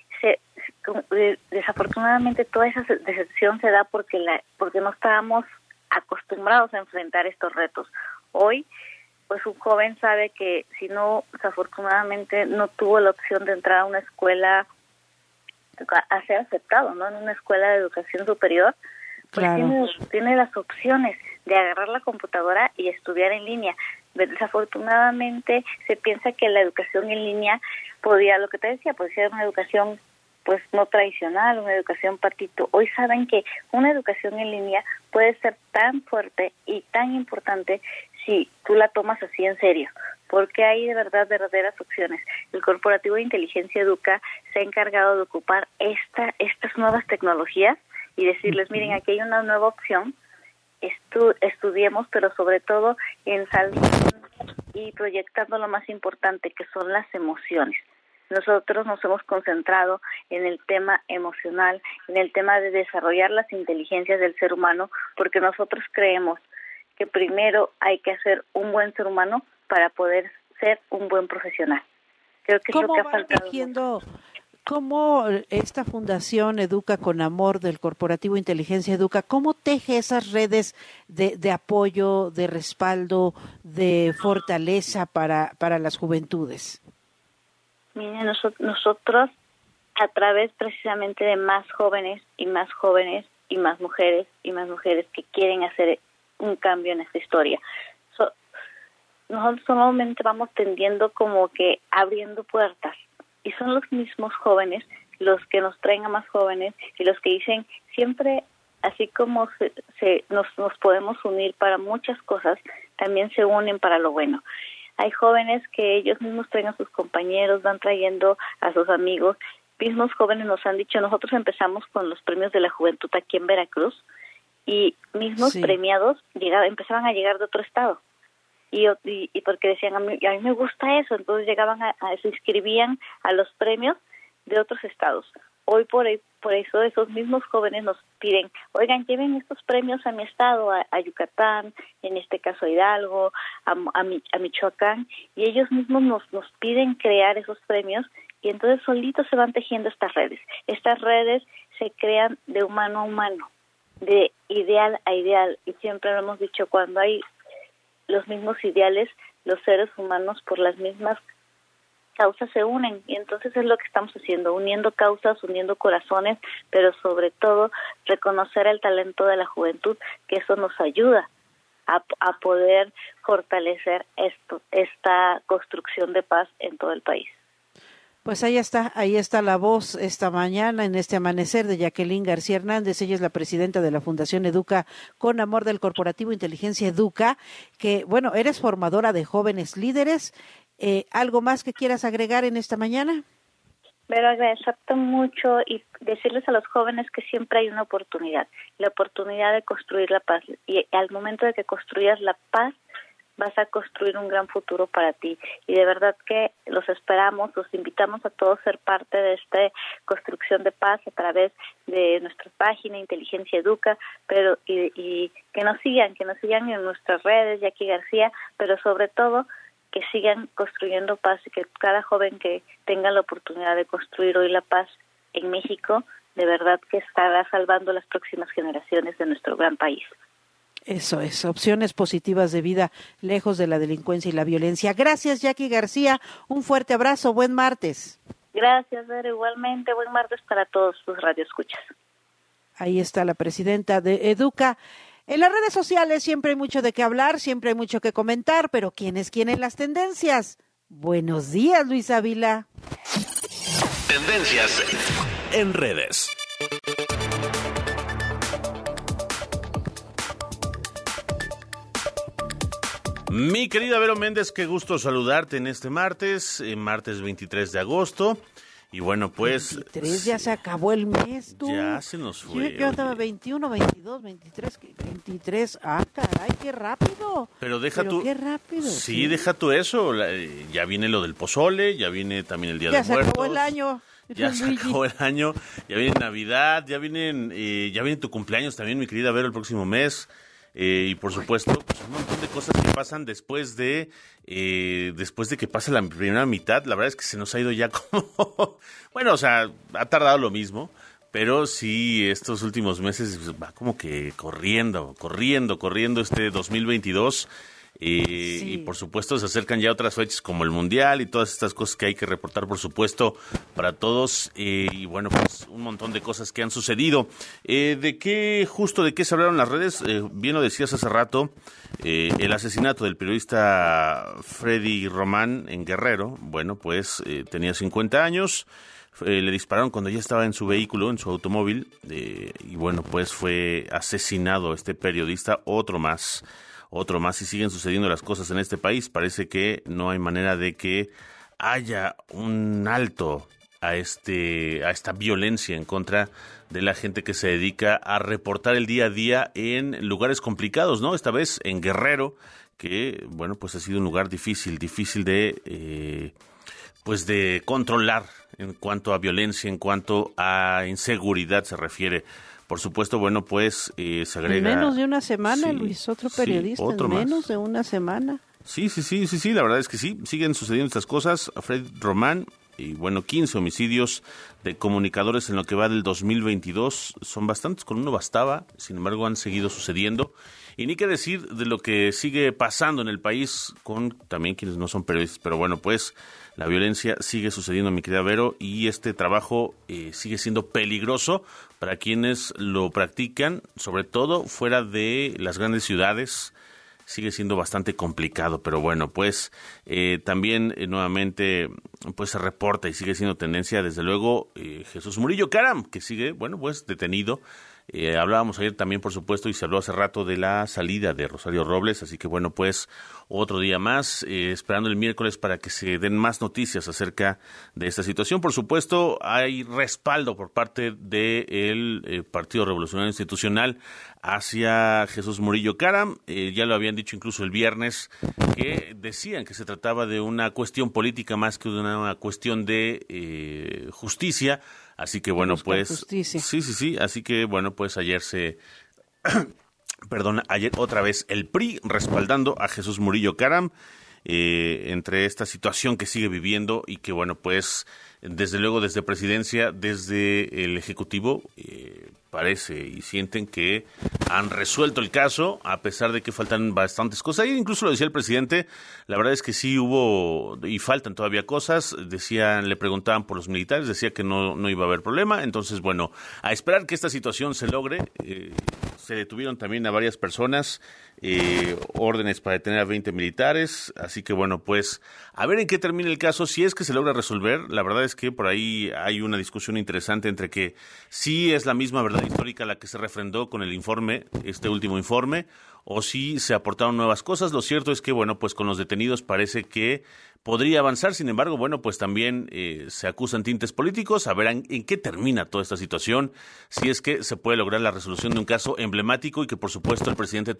desafortunadamente, toda esa decepción se da porque no estábamos acostumbrados a enfrentar estos retos. Hoy, pues un joven sabe que si no, desafortunadamente, no tuvo la opción de entrar a una escuela, a ser aceptado, ¿no? En una escuela de educación superior, pues claro, tiene las opciones de agarrar la computadora y estudiar en línea. Desafortunadamente se piensa que la educación en línea lo que te decía, podía ser una educación pues no tradicional, una educación patito. Hoy saben que una educación en línea puede ser tan fuerte y tan importante si tú la tomas así en serio, porque hay de verdad verdaderas opciones. El Corporativo de Inteligencia Educa se ha encargado de ocupar estas nuevas tecnologías y decirles, miren, aquí hay una nueva opción, estudiemos, pero sobre todo ensalzando y proyectando lo más importante, que son las emociones. Nosotros nos hemos concentrado en el tema emocional, en el tema de desarrollar las inteligencias del ser humano, porque nosotros creemos que primero hay que hacer un buen ser humano para poder ser un buen profesional. Creo que es lo que ha faltado. ¿Cómo esta Fundación Educa con Amor del Corporativo Inteligencia Educa, cómo teje esas redes de apoyo, de respaldo, de fortaleza para las juventudes? Miren, nosotros a través precisamente de más jóvenes y más jóvenes y más mujeres que quieren hacer un cambio en esta historia. Nosotros solamente vamos tendiendo como que abriendo puertas, y son los mismos jóvenes los que nos traen a más jóvenes y los que dicen siempre, así como nos podemos unir para muchas cosas, también se unen para lo bueno. Hay jóvenes que ellos mismos traen a sus compañeros, van trayendo a sus amigos. Mismos jóvenes nos han dicho, nosotros empezamos con los premios de la juventud aquí en Veracruz y mismos premiados empezaban a llegar de otro estado. Y porque decían, a mí me gusta eso, entonces llegaban se inscribían a los premios de otros estados. Hoy por eso esos mismos jóvenes nos piden, oigan, lleven estos premios a mi estado, a Yucatán, en este caso a Hidalgo, a Michoacán, y ellos mismos nos piden crear esos premios, y entonces solitos se van tejiendo estas redes. Estas redes se crean de humano a humano, de ideal a ideal, y siempre lo hemos dicho, cuando hay los mismos ideales, los seres humanos por las mismas causas se unen, y entonces es lo que estamos haciendo, uniendo causas, uniendo corazones, pero sobre todo reconocer el talento de la juventud, que eso nos ayuda a poder fortalecer esta construcción de paz en todo el país. Pues ahí está la voz esta mañana en este amanecer de Jacqueline García Hernández. Ella es la presidenta de la Fundación Educa con Amor del Corporativo Inteligencia Educa, que bueno, eres formadora de jóvenes líderes. ¿Algo más que quieras agregar en esta mañana? Pero agradecerte mucho y decirles a los jóvenes que siempre hay una oportunidad, la oportunidad de construir la paz. Y al momento de que construyas la paz, vas a construir un gran futuro para ti. Y de verdad que los esperamos, los invitamos a todos a ser parte de esta construcción de paz a través de nuestra página Inteligencia Educa, pero y que nos sigan en nuestras redes, Jackie García, pero sobre todo que sigan construyendo paz y que cada joven que tenga la oportunidad de construir hoy la paz en México, de verdad que estará salvando las próximas generaciones de nuestro gran país. Eso es, opciones positivas de vida lejos de la delincuencia y la violencia. Gracias, Jackie García. Un fuerte abrazo. Buen martes. Gracias, Vero. Igualmente, buen martes para todos tus radioescuchas. Ahí está la presidenta de Educa. En las redes sociales siempre hay mucho de qué hablar, siempre hay mucho que comentar, pero ¿quiénes quieren las tendencias? Buenos días, Luis Ávila. Tendencias en redes. Mi querida Vero Méndez, qué gusto saludarte en este martes 23 de agosto. Y bueno, pues... 23, ya se acabó el mes, tú. Ya se nos fue. Yo estaba 21, 22, 23, 23. Ah, caray, qué rápido. Pero tú... qué rápido. Sí, deja tú eso. Ya viene lo del pozole, ya viene también el Día de Muertos. Ya se acabó el año. Ya se acabó el año, ya viene Navidad, ya viene tu cumpleaños también, mi querida Vero, el próximo mes. Y por supuesto, pues un montón de cosas que pasan después de que pasa la primera mitad. La verdad es que se nos ha ido ya como... Bueno, o sea, ha tardado lo mismo, pero sí, estos últimos meses va como que corriendo este 2022. Sí. Y por supuesto se acercan ya otras fechas como el Mundial y todas estas cosas que hay que reportar, por supuesto, para todos. Y bueno, pues un montón de cosas que han sucedido. ¿De qué se hablaron las redes? Bien lo decías hace rato, el asesinato del periodista Freddy Román en Guerrero. Bueno, pues tenía 50 años. Le dispararon cuando ya estaba en su vehículo, en su automóvil. Y bueno, pues fue asesinado este periodista, otro más, y siguen sucediendo las cosas en este país. Parece que no hay manera de que haya un alto a esta violencia en contra de la gente que se dedica a reportar el día a día en lugares complicados, ¿no? Esta vez en Guerrero, que, bueno, pues ha sido un lugar difícil de controlar en cuanto a violencia, en cuanto a inseguridad se refiere. Por supuesto, bueno, pues se agrega... En menos de una semana, sí, Luis, otro periodista, sí, otro en menos más. De una semana. Sí, la verdad es que sí, siguen sucediendo estas cosas. Fred Román, y bueno, 15 homicidios de comunicadores en lo que va del 2022. Son bastantes, con uno bastaba, sin embargo han seguido sucediendo. Y ni qué decir de lo que sigue pasando en el país con también quienes no son periodistas, pero bueno, pues la violencia sigue sucediendo, mi querida Vero, y este trabajo sigue siendo peligroso para quienes lo practican, sobre todo fuera de las grandes ciudades. Sigue siendo bastante complicado, pero bueno, pues también nuevamente pues se reporta y sigue siendo tendencia, desde luego, Jesús Murillo Caram, que sigue, bueno, pues detenido. Hablábamos ayer también, por supuesto, y se habló hace rato de la salida de Rosario Robles, así que bueno, pues otro día más, esperando el miércoles para que se den más noticias acerca de esta situación. Por supuesto, hay respaldo por parte del Partido Revolucionario Institucional hacia Jesús Murillo Caram. Ya lo habían dicho incluso el viernes, que decían que se trataba de una cuestión política más que de una cuestión de justicia. Así que bueno, pues justicia. Sí, así que bueno, pues ayer otra vez el PRI respaldando a Jesús Murillo Caram entre esta situación que sigue viviendo y que bueno, pues desde luego desde Presidencia, desde el Ejecutivo, parece y sienten que han resuelto el caso, a pesar de que faltan bastantes cosas. Ayer incluso lo decía el presidente, la verdad es que sí hubo y faltan todavía cosas. Le preguntaban por los militares, decía que no iba a haber problema. Entonces, bueno, a esperar que esta situación se logre. Se detuvieron también a varias personas, órdenes para detener a 20 militares. Así que, bueno, pues a ver en qué termina el caso, si es que se logra resolver. La verdad es que por ahí hay una discusión interesante entre que sí es la misma verdad histórica la que se refrendó con el informe, este último informe, o si se aportaron nuevas cosas. Lo cierto es que, bueno, pues con los detenidos parece que podría avanzar. Sin embargo, bueno, pues también se acusan tintes políticos. A ver en qué termina toda esta situación, si es que se puede lograr la resolución de un caso emblemático y que, por supuesto, el presidente tomó como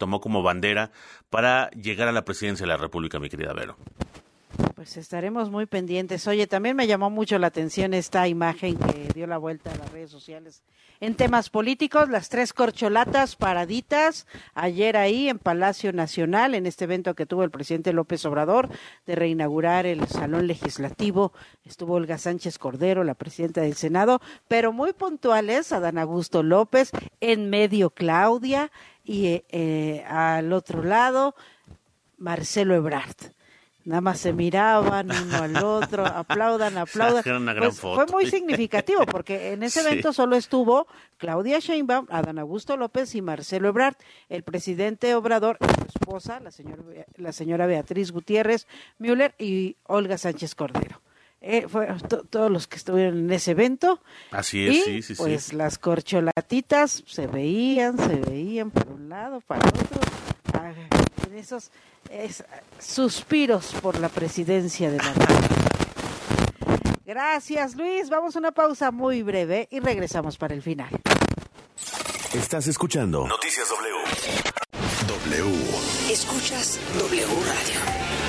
bandera para llegar a la presidencia de la República, mi querida Vero. Pues estaremos muy pendientes. Oye, también me llamó mucho la atención esta imagen que dio la vuelta a las redes sociales en temas políticos, las 3 corcholatas paraditas ayer ahí en Palacio Nacional, en este evento que tuvo el presidente López Obrador de reinaugurar el Salón Legislativo. Estuvo Olga Sánchez Cordero, la presidenta del Senado, pero muy puntuales, Adán Augusto López, en medio Claudia y al otro lado Marcelo Ebrard. Nada más se miraban uno al otro, aplaudan. Era una gran foto. Fue muy significativo porque en ese evento solo estuvo Claudia Sheinbaum, Adán Augusto López y Marcelo Ebrard. El presidente Obrador, su esposa, la señora Beatriz Gutiérrez Müller y Olga Sánchez Cordero. Todos los que estuvieron en ese evento. Así es, y, sí. Pues las corcholatitas se veían por un lado, para otro. En esos suspiros por la presidencia de la República. Gracias, Luis. Vamos a una pausa muy breve y regresamos para el final. Estás escuchando Noticias W. Escuchas W Radio.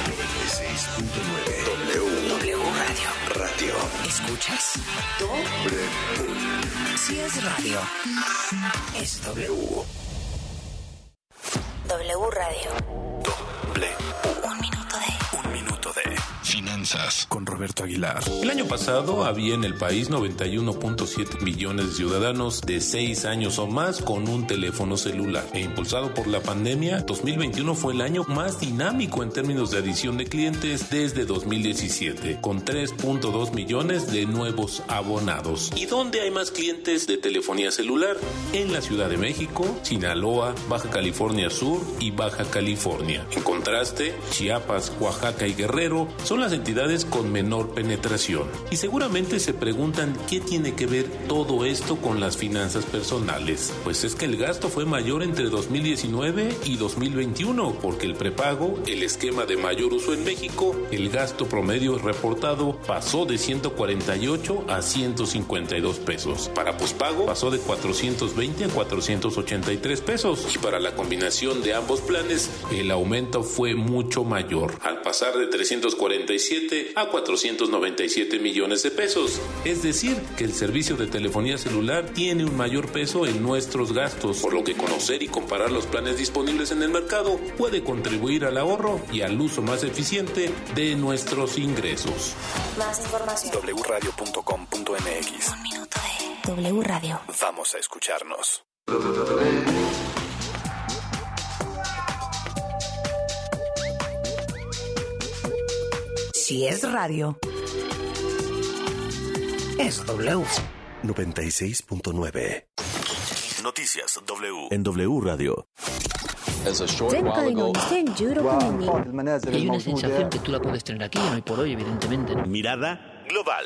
96.9. W Radio. ¿Escuchas? W. Si es radio, es W. W Radio. Un minuto de finanzas con Roberto Aguilar. El año pasado había en el país 91.7 millones de ciudadanos de 6 años o más con un teléfono celular. E impulsado por la pandemia, 2021 fue el año más dinámico en términos de adición de clientes desde 2017, con 3.2 millones de nuevos abonados. ¿Y dónde hay más clientes de telefonía celular? En la Ciudad de México, Sinaloa, Baja California Sur y Baja California. En contraste, Chiapas, Oaxaca y Guerrero son las entidades con menor penetración. Y seguramente se preguntan qué tiene que ver todo esto con las finanzas personales. Pues es que el gasto fue mayor entre 2019 y 2021, porque el prepago, el esquema de mayor uso en México, el gasto promedio reportado pasó de 148 a 152 pesos. Para pospago pasó de 420 a 483 pesos. Y para la combinación de ambos planes, el aumento fue mucho mayor, al pasar de 347 a 497 millones de pesos. Es decir, que el servicio de telefonía celular tiene un mayor peso en nuestros gastos, por lo que conocer y comparar los planes disponibles en el mercado puede contribuir al ahorro y al uso más eficiente de nuestros ingresos. Más información. wradio.com.mx. Un minuto de W Radio. Vamos a escucharnos. Si es radio, es W. 96.9. Noticias W. En W Radio. Hay una sensación que tú la puedes tener aquí, hoy por hoy, evidentemente. Mirada global.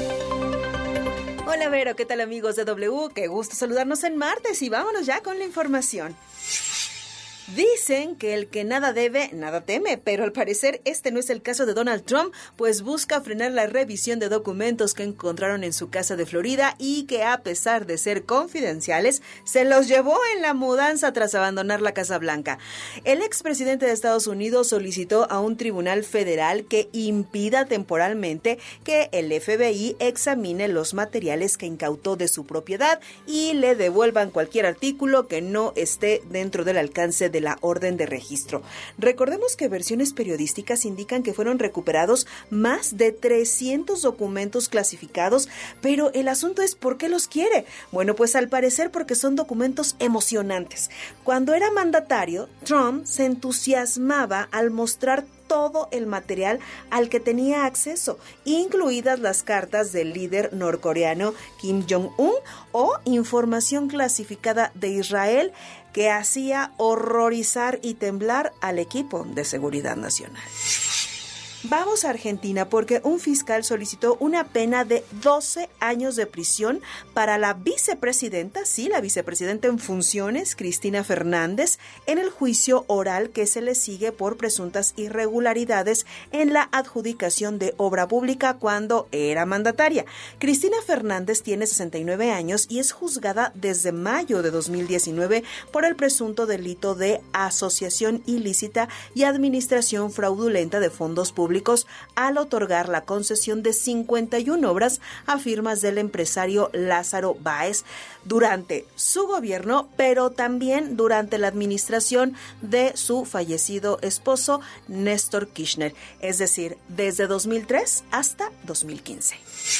Hola Vero, ¿qué tal amigos de W? Qué gusto saludarnos en martes y vámonos ya con la información. Dicen que el que nada debe, nada teme, pero al parecer este no es el caso de Donald Trump, pues busca frenar la revisión de documentos que encontraron en su casa de Florida y que a pesar de ser confidenciales, se los llevó en la mudanza tras abandonar la Casa Blanca. El expresidente de Estados Unidos solicitó a un tribunal federal que impida temporalmente que el FBI examine los materiales que incautó de su propiedad y le devuelvan cualquier artículo que no esté dentro del alcance de la orden de registro. Recordemos que versiones periodísticas indican que fueron recuperados más de 300 documentos clasificados, pero el asunto es ¿por qué los quiere? Bueno, pues al parecer porque son documentos emocionantes. Cuando era mandatario, Trump se entusiasmaba al mostrar todo el material al que tenía acceso, incluidas las cartas del líder norcoreano Kim Jong-un o información clasificada de Israel que hacía horrorizar y temblar al equipo de seguridad nacional. Vamos a Argentina porque un fiscal solicitó una pena de 12 años de prisión para la vicepresidenta, sí, la vicepresidenta en funciones, Cristina Fernández, en el juicio oral que se le sigue por presuntas irregularidades en la adjudicación de obra pública cuando era mandataria. Cristina Fernández tiene 69 años y es juzgada desde mayo de 2019 por el presunto delito de asociación ilícita y administración fraudulenta de fondos públicos al otorgar la concesión de 51 obras a firmas del empresario Lázaro Báez durante su gobierno, pero también durante la administración de su fallecido esposo Néstor Kirchner, es decir, desde 2003 hasta 2015.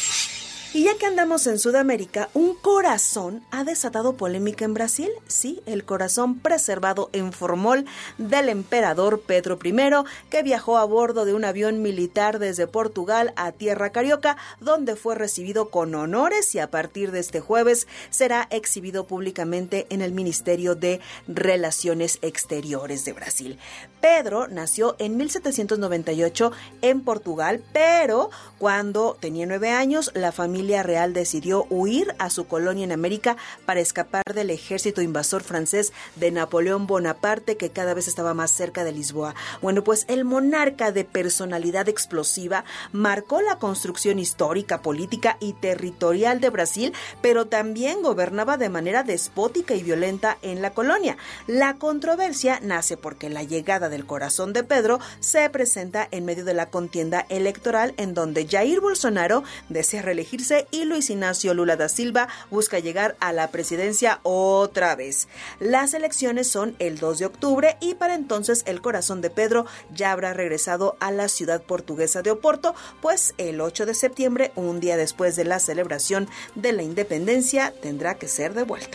Y ya que andamos en Sudamérica, un corazón ha desatado polémica en Brasil. Sí, el corazón preservado en formol del emperador Pedro I, que viajó a bordo de un avión militar desde Portugal a tierra carioca, donde fue recibido con honores y a partir de este jueves será exhibido públicamente en el Ministerio de Relaciones Exteriores de Brasil. Pedro nació en 1798 en Portugal, pero cuando tenía 9 años, la familia real decidió huir a su colonia en América para escapar del ejército invasor francés de Napoleón Bonaparte, que cada vez estaba más cerca de Lisboa. Bueno, pues el monarca de personalidad explosiva marcó la construcción histórica, política y territorial de Brasil, pero también gobernaba de manera despótica y violenta en la colonia. La controversia nace porque la llegada del corazón de Pedro se presenta en medio de la contienda electoral en donde Jair Bolsonaro desea reelegirse y Luis Ignacio Lula da Silva busca llegar a la presidencia otra vez. Las elecciones son el 2 de octubre y para entonces el corazón de Pedro ya habrá regresado a la ciudad portuguesa de Oporto, pues el 8 de septiembre, un día después de la celebración de la independencia, tendrá que ser devuelto.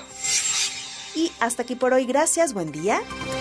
Y hasta aquí por hoy, gracias, buen día.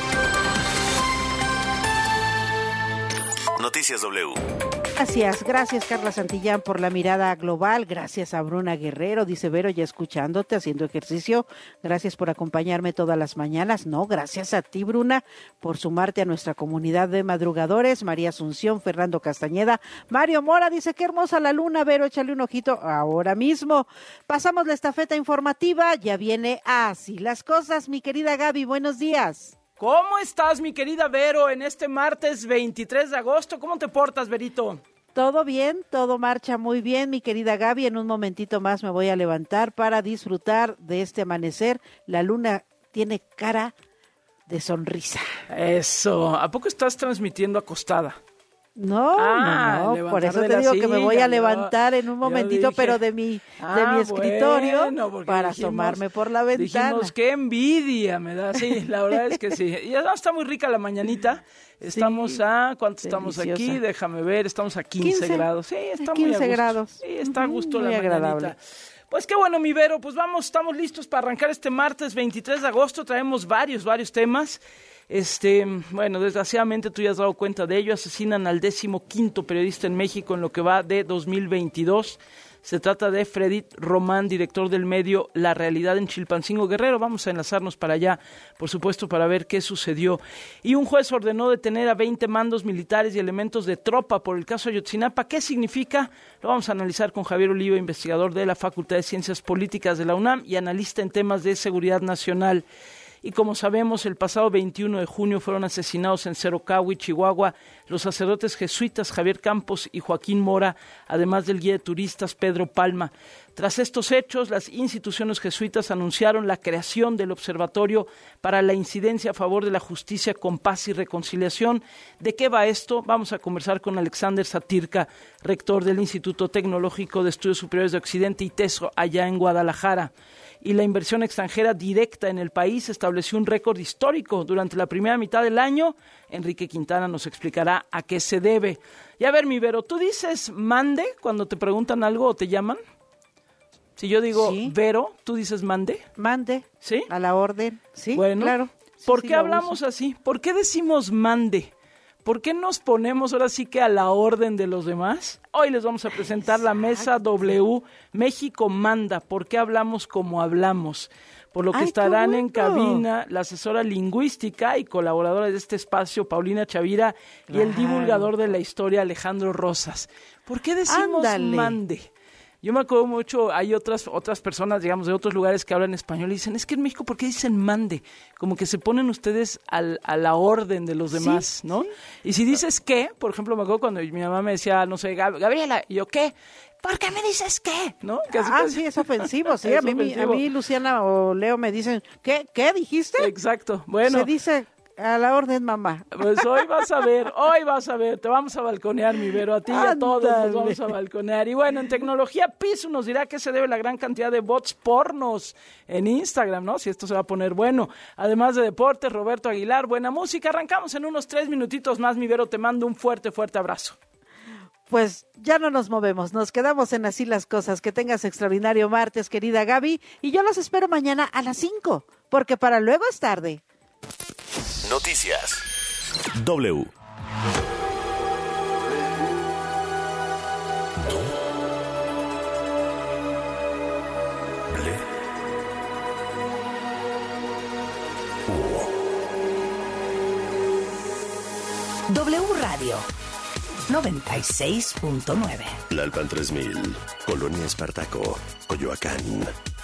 Noticias W. Gracias Carla Santillán por la mirada global, gracias a Bruna Guerrero, dice Vero, ya escuchándote, haciendo ejercicio, gracias por acompañarme todas las mañanas, no, gracias a ti Bruna por sumarte a nuestra comunidad de madrugadores, María Asunción, Fernando Castañeda, Mario Mora dice, qué hermosa la luna, Vero, échale un ojito ahora mismo. Pasamos la estafeta informativa, ya viene Así las Cosas, mi querida Gaby, buenos días. ¿Cómo estás, mi querida Vero, en este martes 23 de agosto? ¿Cómo te portas, Verito? Todo bien, todo marcha muy bien, mi querida Gaby. En un momentito más me voy a levantar para disfrutar de este amanecer. La luna tiene cara de sonrisa. Eso. ¿A poco estás transmitiendo acostada? No, no, por eso te digo que me voy a levantar en un momentito, pero de mi escritorio, bueno, para asomarme por la ventana. Dijimos, qué envidia me da, sí, la verdad es que sí. Y ya está muy rica la mañanita. Estamos ¿cuánto estamos aquí? Déjame ver, estamos a 15 grados. Sí, está muy a gusto. Grados. Sí, está a gusto la agradable. mañanita. Pues qué bueno, mi Vero, pues vamos, estamos listos para arrancar este martes 23 de agosto. Traemos varios temas. Bueno, desgraciadamente tú ya has dado cuenta de ello, asesinan al 15º periodista en México en lo que va de 2022. Se trata de Freddy Román, director del medio La Realidad en Chilpancingo, Guerrero. Vamos a enlazarnos para allá, por supuesto, para ver qué sucedió. Y un juez ordenó detener a 20 mandos militares y elementos de tropa por el caso Ayotzinapa. ¿Qué significa? Lo vamos a analizar con Javier Oliva, investigador de la Facultad de Ciencias Políticas de la UNAM y analista en temas de seguridad nacional. Y como sabemos, el pasado 21 de junio fueron asesinados en Cerocahui, Chihuahua, los sacerdotes jesuitas Javier Campos y Joaquín Mora, además del guía de turistas Pedro Palma. Tras estos hechos, las instituciones jesuitas anunciaron la creación del Observatorio para la Incidencia a favor de la Justicia con Paz y Reconciliación. ¿De qué va esto? Vamos a conversar con Alexander Satirka, rector del Instituto Tecnológico de Estudios Superiores de Occidente, ITESO, allá en Guadalajara. Y la inversión extranjera directa en el país estableció un récord histórico durante la primera mitad del año. Enrique Quintana nos explicará a qué se debe. Y a ver, mi Vero, ¿tú dices mande cuando te preguntan algo o te llaman? Si yo digo Vero, ¿tú dices mande? Mande. ¿Sí? A la orden. Sí, bueno, claro. Sí, ¿por qué hablamos así? ¿Por qué decimos mande? ¿por qué nos ponemos ahora sí que a la orden de los demás? Hoy les vamos a presentar la Mesa W, México manda, ¿por qué hablamos como hablamos? Por lo que estarán en cabina la asesora lingüística y colaboradora de este espacio, Paulina Chavira, y el divulgador de la historia, Alejandro Rosas. ¿Por qué decimos mande? Yo me acuerdo mucho, hay otras personas, digamos, de otros lugares que hablan español y dicen, es que en México, ¿por qué dicen mande? Como que se ponen ustedes a la orden de los demás, ¿no? Sí. Y si dices qué, por ejemplo, me acuerdo cuando mi mamá me decía, no sé, Gabriela, y yo, ¿qué? ¿Por qué me dices qué? ¿No? Sí, es ofensivo, sí. A mí, Luciana o Leo me dicen, ¿qué dijiste? Exacto, bueno. Se dice... A la orden, mamá. Pues hoy vas a ver, te vamos a balconear, mi Vero, a ti y a todos nos vamos a balconear. Y bueno, en tecnología, Piso nos dirá que se debe la gran cantidad de bots pornos en Instagram, ¿no? Si esto se va a poner bueno. Además de deportes, Roberto Aguilar, buena música. Arrancamos en unos 3 minutitos más, mi Vero, te mando un fuerte, fuerte abrazo. Pues ya no nos movemos, nos quedamos en Así las Cosas. Que tengas extraordinario martes, querida Gaby, y yo los espero mañana a las 5, porque para luego es tarde. Noticias W. W Radio 96.9. Tlalpan 3000, Colonia Espartaco, Coyoacán.